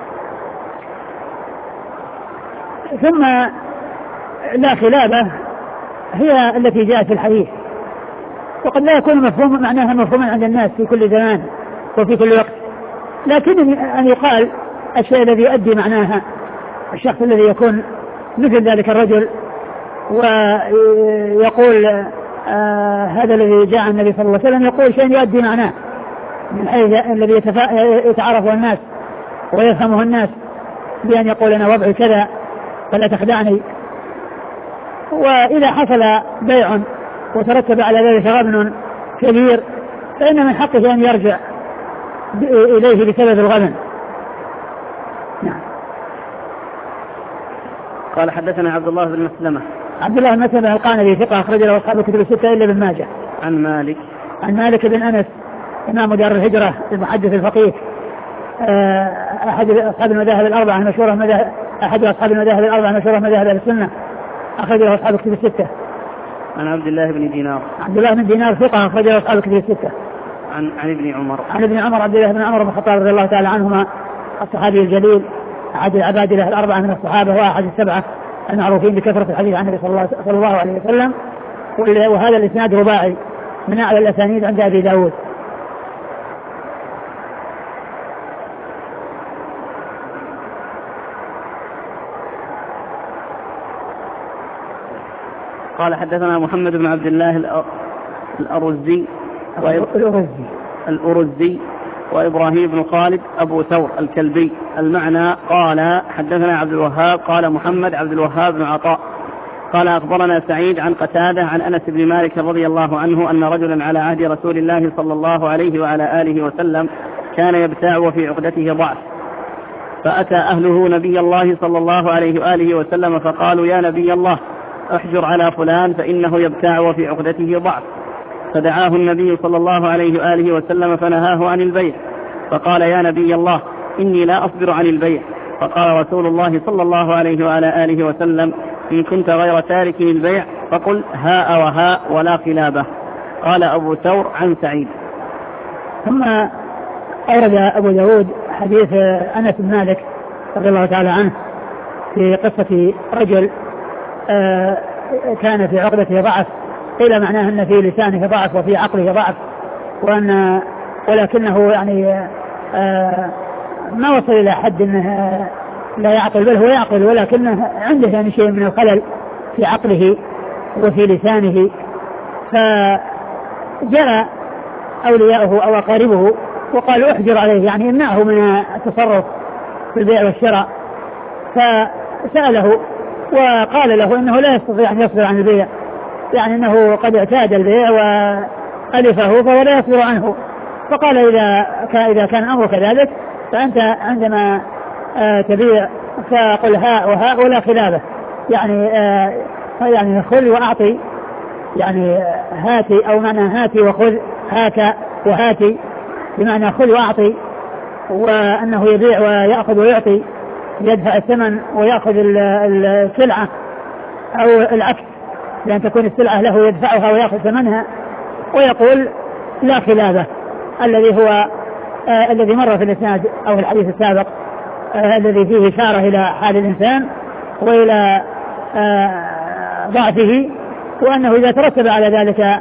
ثم لا خلابة هي التي جاءت في الحديث، وقد لا يكون مفهوم معناها مفهوما عند الناس في كل زمان وفي كل وقت، لكن أن يقال الشيء الذي يؤدي معناها، الشخص الذي يكون مثل ذلك الرجل ويقول هذا الذي جاء النبي صلى الله عليه وسلم يقول شيء يؤدي معناه، من حيث الذي يتعرفه الناس ويفهمه الناس بأن يقول أنا وضعي كذا فلا تخدعني. وإذا حصل بيع وترتب على ذلك غبن كبير فإن من حقه أن يرجع إليه بسبب الغبن. نعم. قال حدثنا عبد الله بن مسلمة. عبد الله بن مسلمة القانبي ثقة أخرج له أصحاب الكتب الستة إلا ابن ماجه. عن مالك بن أنس إمام دار الهجرة المحدث الفقيه، أحد أصحاب المذاهب الأربعة المشهورة مذاهب السنة، أخرج له أصحاب الكتب الستة. عن عبد الله بن دينار ثقة أخرج له أصحاب الكتب الستة. عن ابن عمر عبد الله بن عمر بن الخطاب رضي الله تعالى عنهما، الصحابي الجليل أحد العباد له الأربعة من الصحابة وأحد السبعة المعروفين بكثرة الحديث عن النبي صلى الله عليه وسلم. وهذا الإسناد رباعي من أعلى الأسانيد عند أبي داود. قال حدثنا محمد بن عبد الله الأرزي وإبراهيم بن خالد أبو ثور الكلبي. المعنى: قال حدثنا عبد الوهاب قال محمد عبد الوهاب بن عطاء قال أخبرنا سعيد عن قتادة عن أنس بن مالك رضي الله عنه أن رجلا على عهد رسول الله صلى الله عليه وعلى آله وسلم كان يبتاع وفي عقدته ضعف، فأتى أهله نبي الله صلى الله عليه وآله وسلم فقالوا: يا نبي الله، احجر على فلان فإنه يبتاع وفي عقدته ضعف. فدعاه النبي صلى الله عليه وآله وسلم فنهاه عن البيع، فقال: يا نبي الله، إني لا أصبر عن البيع. فقال رسول الله صلى الله عليه وعلى آله وسلم: إن كنت غير تارك للبيع فقل هاء وهاء ولا خلابة. قال أبو ثور عن سعيد. ثم أورد أبو داود حديث أنس بن مالك رضي الله تعالى عنه في قصة رجل كان في عقبته ضعف، قيل معناه أن في لسانه ضعف وفي عقله ضعف، ولكنه يعني ما وصل إلى حد أنه لا يعقل، بل هو يعقل ولكنه عنده يعني شيء من الخلل في عقله وفي لسانه. فجرى أولياؤه أو أقاربه وقالوا احجر عليه، يعني امنعه من التصرف في البيع والشراء. فسأله وقال له انه لا يستطيع ان يصبر عن البيع، يعني انه قد اعتاد البيع وألفه فهو لا يصبر عنه. فقال إذا كان الأمر كذلك فأنت عندما تبيع فقل هاء وهاء ولا خلافه، يعني خذ وأعطي، يعني هاتي أو معنى هاتي وخذ، هاك وهاتي بمعنى خذ وأعطي، وأنه يبيع ويأخذ ويعطي، يدفع الثمن ويأخذ السلعة أو العكس، لأن تكون السلعة له يدفعها ويأخذ ثمنها. ويقول لا خلافه الذي هو الذي مر في الإسناد أو الحديث السابق الذي فيه إشارة إلى حال الإنسان وإلى ضعفه، وأنه إذا ترتب على ذلك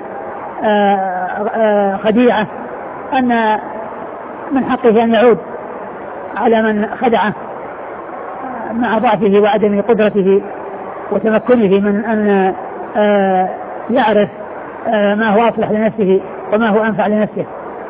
خديعة أن من حقه أن يعود على من خدعه مع ضعفه وعدم قدرته وتمكنه من أن يعرف ما هو أصلح لنفسه وما هو أنفع لنفسه.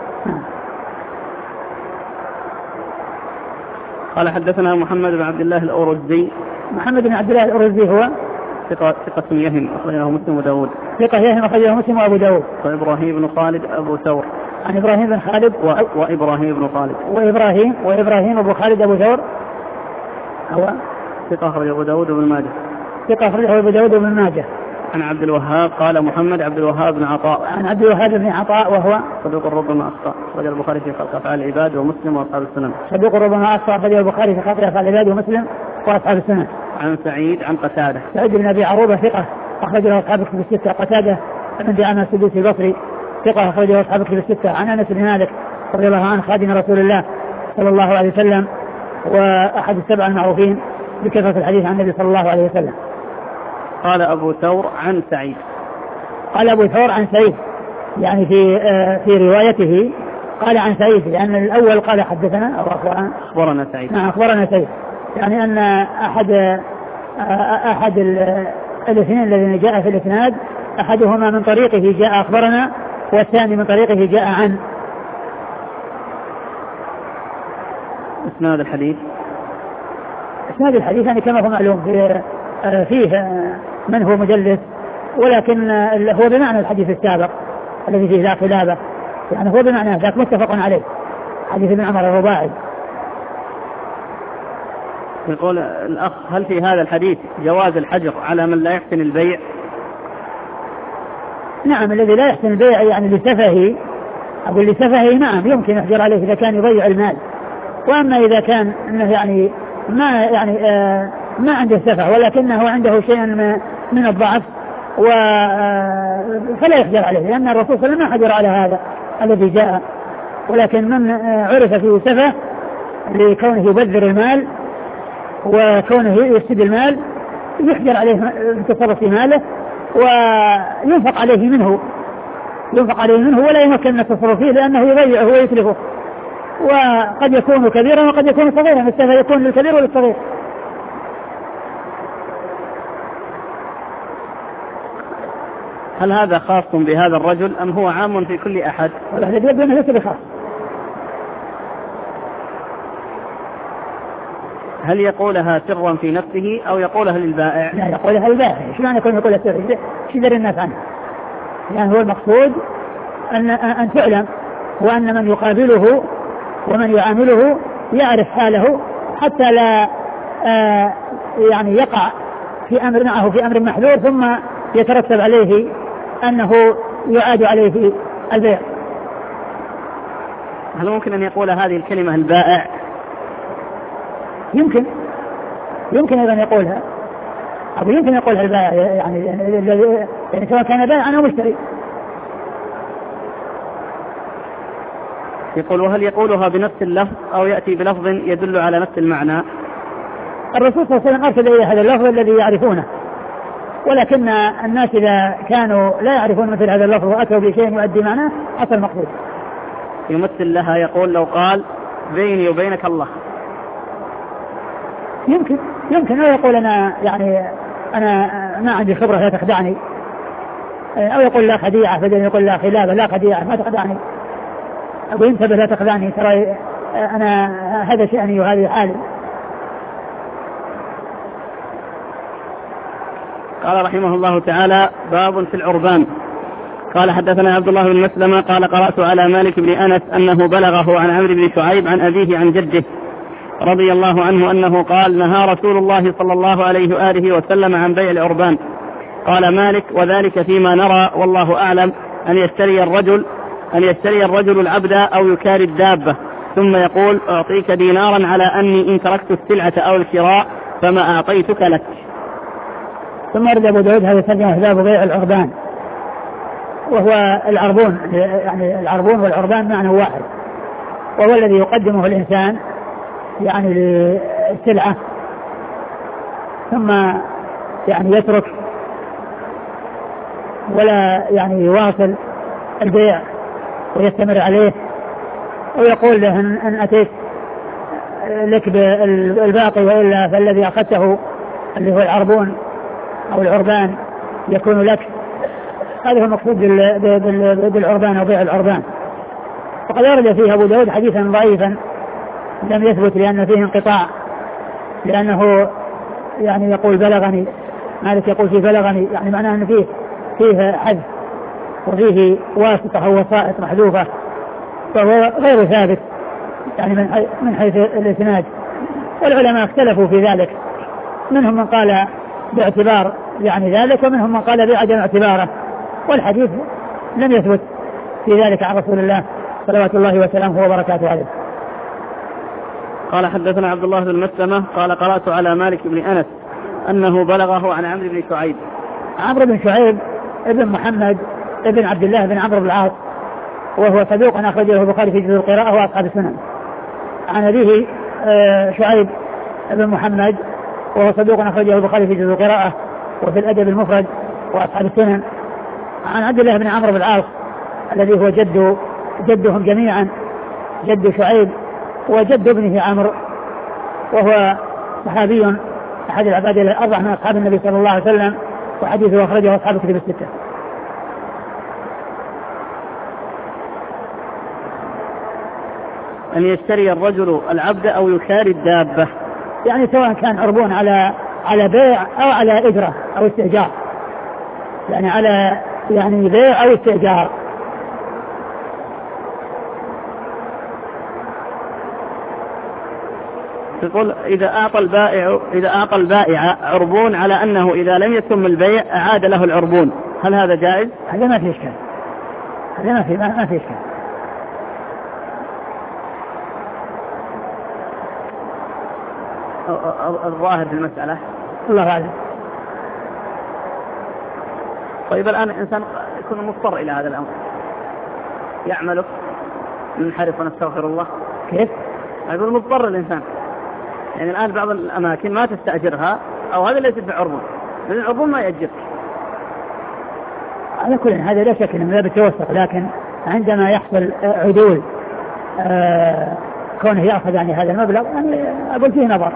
قال حدثنا محمد بن عبد الله الأورزي. محمد بن عبد الله الأورزي هو ثقة يهم أخرجه مسلم وداود. ثقة يهم أخرجه مسلم وأبو داود. وإبراهيم بن خالد أبو ثور. عن إبراهيم بن خالد وإبراهيم بن خالد. وإبراهيم أبو خالد أبو ثور هو ثقة أخرجه أبو داود وابن ماجه. ثقة أخرجه أبو داود وابن ماجه. عن عبد الوهاب قال محمد عبد الوهاب بن عطاء. عن عبد الوهاب بن عطاء وهو صدوق ربما أخطأ، أخرج البخاري في خلق أفعال العباد ومسلم وأصحاب السنن. صدوق ربما أخطأ، أخرج البخاري في خلق أفعال العباد ومسلم وأصحاب السنن. عن سعيد عن قتادة. سعيد بن أبي عروبة ثقة أخرجه أصحاب الكتب الستة. قتادة بن دعامة السدوسي البصري ثقة أخرجه أصحاب الكتب الستة. عن أنس بن مالك رضي الله عنه خادم رسول الله صلى الله عليه وسلم وأحد السبع المعروفين بكثرة الحديث عن النبي صلى الله عليه وسلم. قال أبو ثور عن سعيد. قال أبو ثور عن سعيد، يعني في روايته قال عن سعيد، لأن الأول قال حدثنا أو أخبرنا سعيد. نعم أخبرنا سعيد، يعني أن أحد الاثنين الذين جاء في الإسناد أحدهما من طريقه جاء أخبرنا والثاني من طريقه جاء عن. إسناد الحديث يعني كما هو معلوم فيه من هو مدلس، ولكن هو بمعنى الحديث السابق الذي فيه لا خلافه، يعني هو بمعنى ذاك متفق عليه، حديث ابن عمر الرباعي. يقول الأخ هل في هذا الحديث جواز الحجر على من لا يحسن البيع؟ نعم، الذي لا يحسن البيع يعني لسفهه، أقول لسفهه نعم يمكن يحجر عليه إذا كان يضيع المال. وأما إذا كان أنه يعني ما عنده سفه ولكنه عنده شيء من الضعف فلا يحجر عليه، لأن الرسول صلى الله عليه وسلم ما حجر على هذا الذي جاء، ولكن من عرف فيه سفه لكونه يبذر المال وكونه يفسد المال يحجر عليه التصرف في ماله وينفق عليه منه ولا يمكن من التصرف فيه، لأنه يضيعه ويتلفه، وقد يكون كبيرا وقد يكون صغيرا، السفه يكون للكبير وللصغير. هل هذا خاص بهذا الرجل أم هو عام في كل أحد؟ والله يبدو أنه ليس بخاص. هل يقولها سرا في نفسه أو يقولها للبائع؟ لا، يقولها للبائع. شو معنى يكون يقولها سرا؟ شو يدري الناس عنه؟ يعني هو المقصود أن تعلم، وأن من يقابله ومن يعامله يعرف حاله حتى لا يعني يقع في أمر معه في أمر محذور ثم يترتب عليه أنه يعاد عليه في البيع. هل ممكن أن يقول هذه الكلمة البائع؟ يمكن أيضا يقولها، أقول يمكن يقول البائع يعني سواء كان بائعا أو مشتري. يقول وهل يقولها بنفس اللفظ أو يأتي بلفظ يدل على نفس المعنى؟ الرسول صلى الله عليه وسلم أرسل إليه هذا اللفظ الذي يعرفونه، ولكن الناس إذا كانوا لا يعرفون مثل هذا اللفظ وأتوا بشيء يؤدي معناه حصل المقصود. يمثل لها يقول لو قال بيني وبينك الله، يمكن أو يقول أنا ما عندي خبرة لا تخدعني، أو يقول لا خديعة فجأة يقول لا خلافة لا خديعة ما تخدعني، أقول انتبه لا تخدعني ترى أنا هذا شأني وهذه حالي. قال رحمه الله تعالى باب في العربان. قال حدثنا عبد الله بن مسلمة قال قرأت على مالك بن أنس أنه بلغه عن عمرو بن شعيب عن أبيه عن جده رضي الله عنه أنه قال نهى رسول الله صلى الله عليه وآله وسلم عن بيع العربان. قال مالك وذلك فيما نرى والله أعلم أن يشتري الرجل العبد أو يكاري الدابة ثم يقول أعطيك دينارا على أني إن تركت السلعة أو الكراء فما أعطيتك لك. ثم رد أبو داود هذا ترجمة باب بيع العربان، وهو العربون، يعني العربون والعربان معنى واحد، وهو الذي يقدمه الإنسان يعني للسلعة ثم يعني يترك ولا يعني يواصل البيع ويستمر عليه، ويقول له أن أتيت لك بالباقي وإلا فالذي أخذته اللي هو العربون أو العربان يكون لك. هذا هو المقصود بالعربان أو بيع العربان. وقد ورد فيه أبو داود حديثا ضعيفا لم يثبت لأن فيه انقطاع، لأنه يعني يقول بلغني، مالك يقول فيه بلغني، يعني معناه أن فيه حذف وفيه واسطة أو وسائط محذوفة، فهو غير ثابت يعني من حيث الإسناد. والعلماء اختلفوا في ذلك، منهم من قال باعتبار يعني ذلك ومنهم من قال بعدم اعتباره، والحديث لم يثبت في ذلك عن رسول الله صلوات الله وسلامه وبركاته عليه. قال حدثنا عبد الله بن مسلمة قال قرأت على مالك بن أنس أنه بلغه عن عمرو بن شعيب. عمرو بن شعيب ابن محمد ابن عبد الله بن عمرو بن العاص، وهو صدوق أخرجه البخاري في جزء القراءة وأصحاب السنن. عن أبيه شعيب ابن محمد وهو صدوق أخرجه البخاري في جزء القراءة وفي الأدب المفرد وأصحاب السنن. عن عبد الله بن عمرو بن العاص الذي هو جدهم جميعا، جد شعيب وجد ابنه عمرو، وهو صحابي أحد العباد الأربع من أصحاب النبي صلى الله عليه وسلم، وحديثه أخرجه أصحاب الكتب الستة. أن يشتري الرجل العبد أو يكاري الدابة، يعني سواء كان عربون على بيع أو على إجرة أو استئجار، يعني على يعني بيع أو استئجار. تقول إذا أعطى البائع عربون على أنه إذا لم يتم البيع أعاد له العربون، هل هذا جائز؟ هذا ما في إشكال، هذا ما في إشكال. الظاهر في المسألة الله أعلم. طيب الآن الإنسان يكون مضطر إلى هذا الأمر، يعمله منحرف ونستغفر الله. كيف؟ يقول مضطر الإنسان، يعني الآن بعض الأماكن ما تستأجرها أو هذا ليس بعربون، لأن العربون ما يأجر. على كل هذا لا شك من باب التوسط، لكن عندما يحصل عدول كونه يأخذ يعني هذا المبلغ، يعني أقول فيه نظر.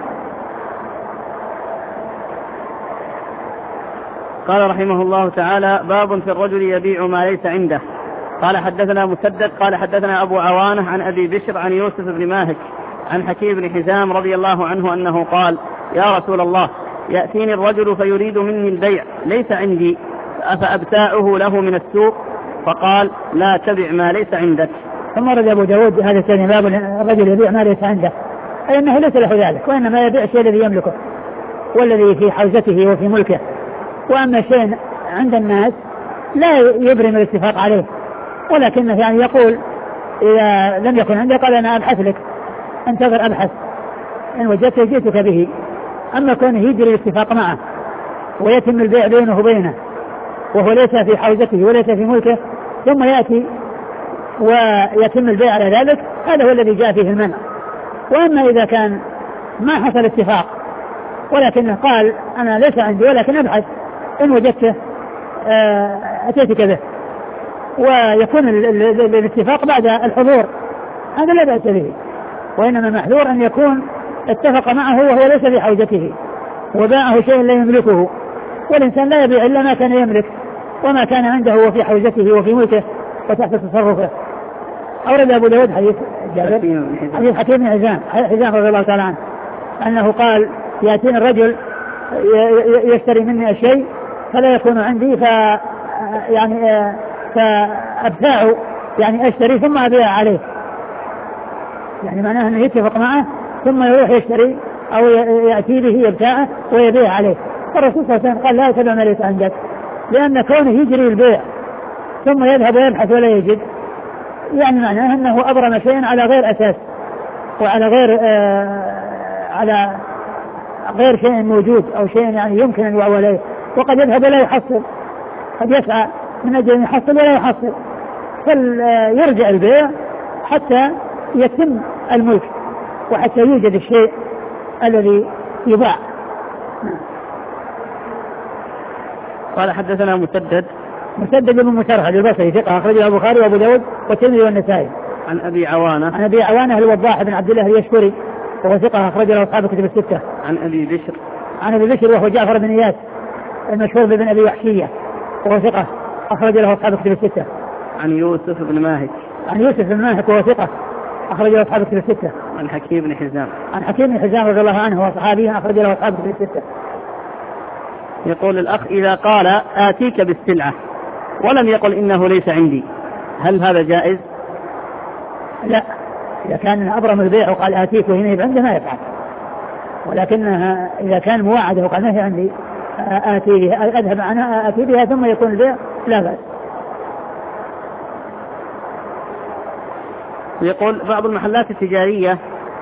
قال رحمه الله تعالى باب في الرجل يبيع ما ليس عنده. قال حدثنا مسدد قال حدثنا أبو عوانة عن أبي بشر عن يوسف بن ماهك عن حكيم بن حزام رضي الله عنه أنه قال يا رسول الله يأتيني الرجل فيريد مني البيع ليس عندي أفأبتاعه له من السوق؟ فقال لا تبع ما ليس عندك. ثم رد أبو داود هذا الثاني باب الرجل يبيع ما ليس عنده، أي أنه ليس له ذلك، وإنما يبيع الشيء الذي يملكه والذي في حوزته وفي ملكه، وأما شيء عند الناس لا يبرم الاتفاق عليه، ولكنه يعني يقول إذا لم يكن عندك قال أنا أبحث لك، انتظر أبحث، إن وجدت جئتك به. أما كونه يجري الاتفاق معه ويتم البيع بينه وبينه وهو ليس في حوزته وليس في ملكه، ثم يأتي ويتم البيع على ذلك، هذا هو الذي جاء فيه المنع. وأما إذا كان ما حصل اتفاق ولكنه قال أنا ليس عندي ولكن أبحث إن وجدته أتيتك به، ويكون الاتفاق بعد الحضور، هذا لا بأس به. وإنما محذور أن يكون اتفق معه وهو ليس في حوزته وباعه شيء لا يملكه، والإنسان لا يبيع إلا ما كان يملك وما كان عنده وفي حوزته وفي ملكه وتحت تصرفه. أورد أبو داود حديث حكيم بن حزام رضي الله تعالى عنه أنه قال يأتيني الرجل يشتري مني الشيء فلا يكون عندي فأبتاعه، يعني أشتري ثم أبيع عليه، يعني معناه أنه يتفق معه ثم يروح يشتري أو يأتي به يبتاعه ويبيع عليه. فالرسول صلى الله عليه وسلم قال لا يتبع ما ليس عندك، لأن كونه يجري البيع ثم يذهب ويبحث ولا يجد، يعني معناه أنه أبرم شيئا على غير أساس وعلى غير شيء موجود أو شيء يعني يمكن أن يعول عليه، وقد يذهب ولا يحصل، قد يسعى من أجل أن يحصل ولا يحصل، فيرجع البيع حتى يتم الملك وحتى يوجد الشيء الذي يباع. قال حدثنا مسدد بن مسرهد البصري ثقة أخرجه البخاري وأبو داود والترمذي والنسائي. عن أبي عوانة الوضاح بن عبد الله اليشكري وهو ثقة أخرجه أصحاب الكتب الستة. عن أبي بشر وهو جعفر بن إياس المشهور بن أبي وحشية وهو ثقة أخرج له أصحاب الكتب الستة. عن يوسف بن ماهك وهو ثقة أخرج له أصحاب الكتب الستة. عن حكيم بن حزام رضي الله عنه وصحابيه أخرج له أصحاب الكتب الستة. يقول الأخ إذا قال آتيك بالسلعة ولم يقل إنه ليس عندي، هل هذا جائز؟ لا، إذا كان أبرم البيع وقال آتيك وهنا عنده ما يفعل، ولكنها إذا كان موعده وقال ما هي عندي آتي بها أذهب عنها آتي بها ثم يكون البيع لا بأس. يقول بعض المحلات التجارية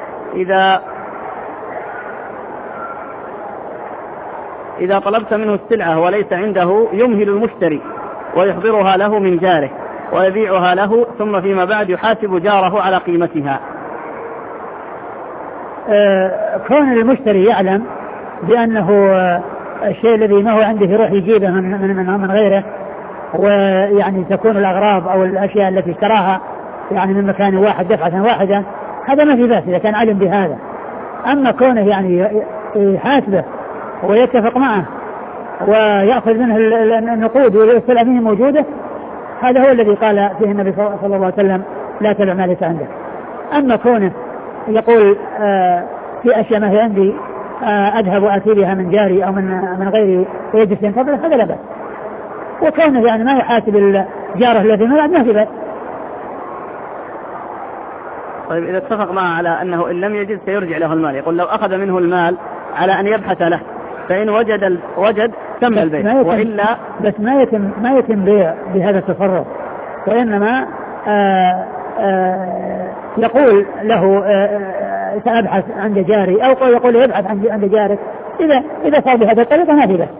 إذا طلبت منه السلعة وليس عنده يمهل المشتري ويحضرها له من جاره ويبيعها له، ثم فيما بعد يحاسب جاره على قيمتها. كون المشتري يعلم بأنه الشيء الذي ما هو عنده يروح يجيبه من غيره، ويعني تكون الأغراض أو الأشياء التي اشتراها يعني من مكان واحد دفعة واحدة، هذا ما في بأس إذا كان علم بهذا. أما كونه يعني يحاسبه ويتفق معه ويأخذ منه النقود والسلع منه موجودة، هذا هو الذي قال فيه النبي صلى الله عليه وسلم لا تبع ما ليس عندك. أما كونه يقول في أشياء ما هي عندي أذهب وأتي بها من جاري أو من غيري ويجلس ينتظر، هذا لا بأس. وكونه يعني ما يحاسب الجاره الذي ما في بأس. طيب إذا اتفق معه على أنه إن لم يجد سيرجع له المال، يقول لو أخذ منه المال على أن يبحث له، فإن وجد تم البيع، وإلا بس ما يتم بيع بهذا التصرف، وإنما يقول له سأبحث عند جاري، أو يقول يبحث عند جارك. إذا صار بهذا الطريقة ما في بأس.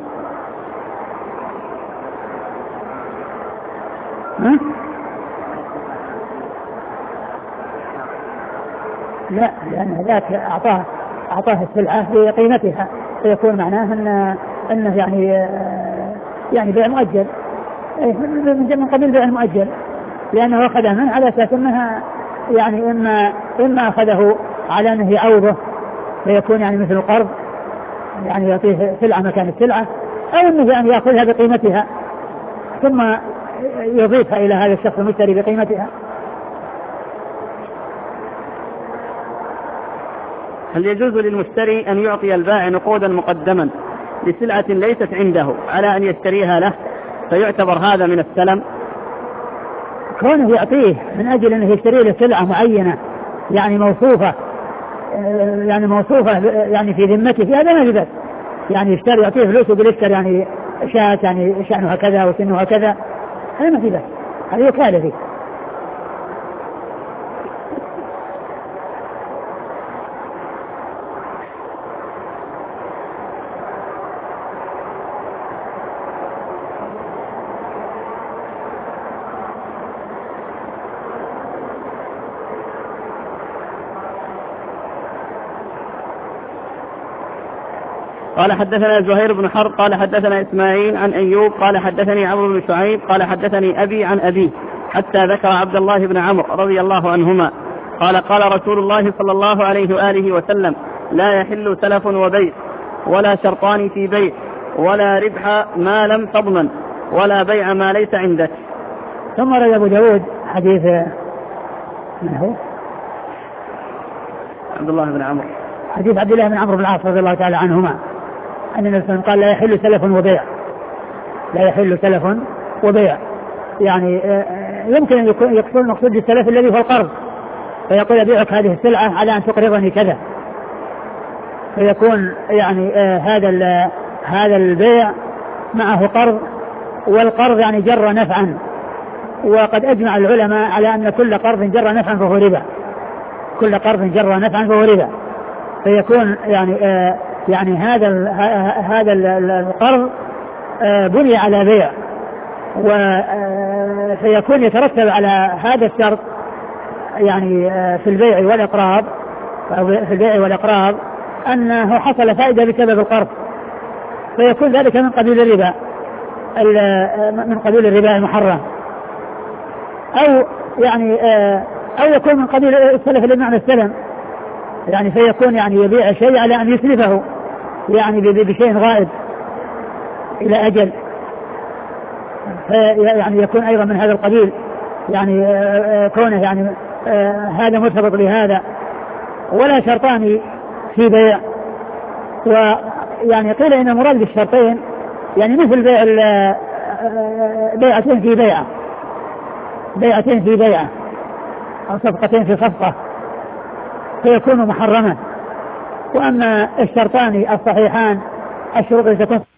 لا، لأن ذاك أعطاه السلعة بقيمتها، فيكون معناه أنه يعني بيع مؤجل، من قبيل بيع مؤجل، لأنه أخذها منه على أساس أنها يعني إما أخذه على أنه يعوضه فيكون يعني مثل القرض، يعني يعطيه سلعة مكان السلعة، أو أنه يعني يأخذها بقيمتها ثم يضيفها إلى هذا الشخص المشتري بقيمتها. هل يجوز للمشتري أن يعطي البائع نقودا مقدما لسلعة ليست عنده على أن يشتريها له، فيعتبر هذا من السلم؟ كونه يعطيه من أجل أنه يشتري له سلعة معينة يعني موصوفة يعني في ذمته، هذا ما يجوز. يعني يشتري يعطيه فلوس ويقول اشتري يعني شاة يعني شأنها كذا وسنها كذا، هذا ما يجوز، هذه وكالة فيه. قال حدثنا زهير بن حرب قال حدثنا إسماعيل عن أيوب قال حدثني عمرو بن شعيب قال حدثني أبي عن أبيه حتى ذكر عبد الله بن عمرو رضي الله عنهما قال قال رسول الله صلى الله عليه وآله وسلم لا يحل سلف وبيع ولا شرطان في بيع ولا ربح ما لم تضمن ولا بيع ما ليس عندك. ثم روى أبو داود حديث من هو؟ عبد الله بن عمرو، حديث عبد الله بن عمرو بن العاص رضي الله تعالى عنهما أن النبي صلى الله عليه وسلم قال لا يحل سلف وبيع، لا يحل سلف وبيع، يعني يمكن أن يقصد المقصود بالسلف الذي هو القرض، فيقول أبيعك هذه السلعة على أن تقرضني كذا، فيكون يعني هذا البيع معه قرض، والقرض يعني جر نفعا، وقد أجمع العلماء على أن كل قرض جر نفعا فهو ربا، كل قرض جر نفعا فهو ربا، فيكون يعني هذا القرض بني على بيع، وسيكون يترتب على هذا الشرط يعني في البيع والإقراض، في البيع والإقراض أنه حصل فائدة بسبب القرض، فيكون ذلك من قبيل الربا، من قبيل الربا المحرم، أو يعني أو يكون من قبيل السلف اللي بمعنى السلم، يعني فيكون يعني يبيع شيء على أن يسلفه يعني بشيء غائب إلى أجل، يعني يكون أيضا من هذا القبيل، يعني كونه يعني هذا مرتبط بهذا. ولا شرطان في بيع، ويعني قيل إن المراد بالشرطين يعني مثل بيعتين في بيعة، بيعتين في بيعة أو صفقتين في صفقة، فيكون محرما. وأما الشرطان الصحيحان الشروط التي تكون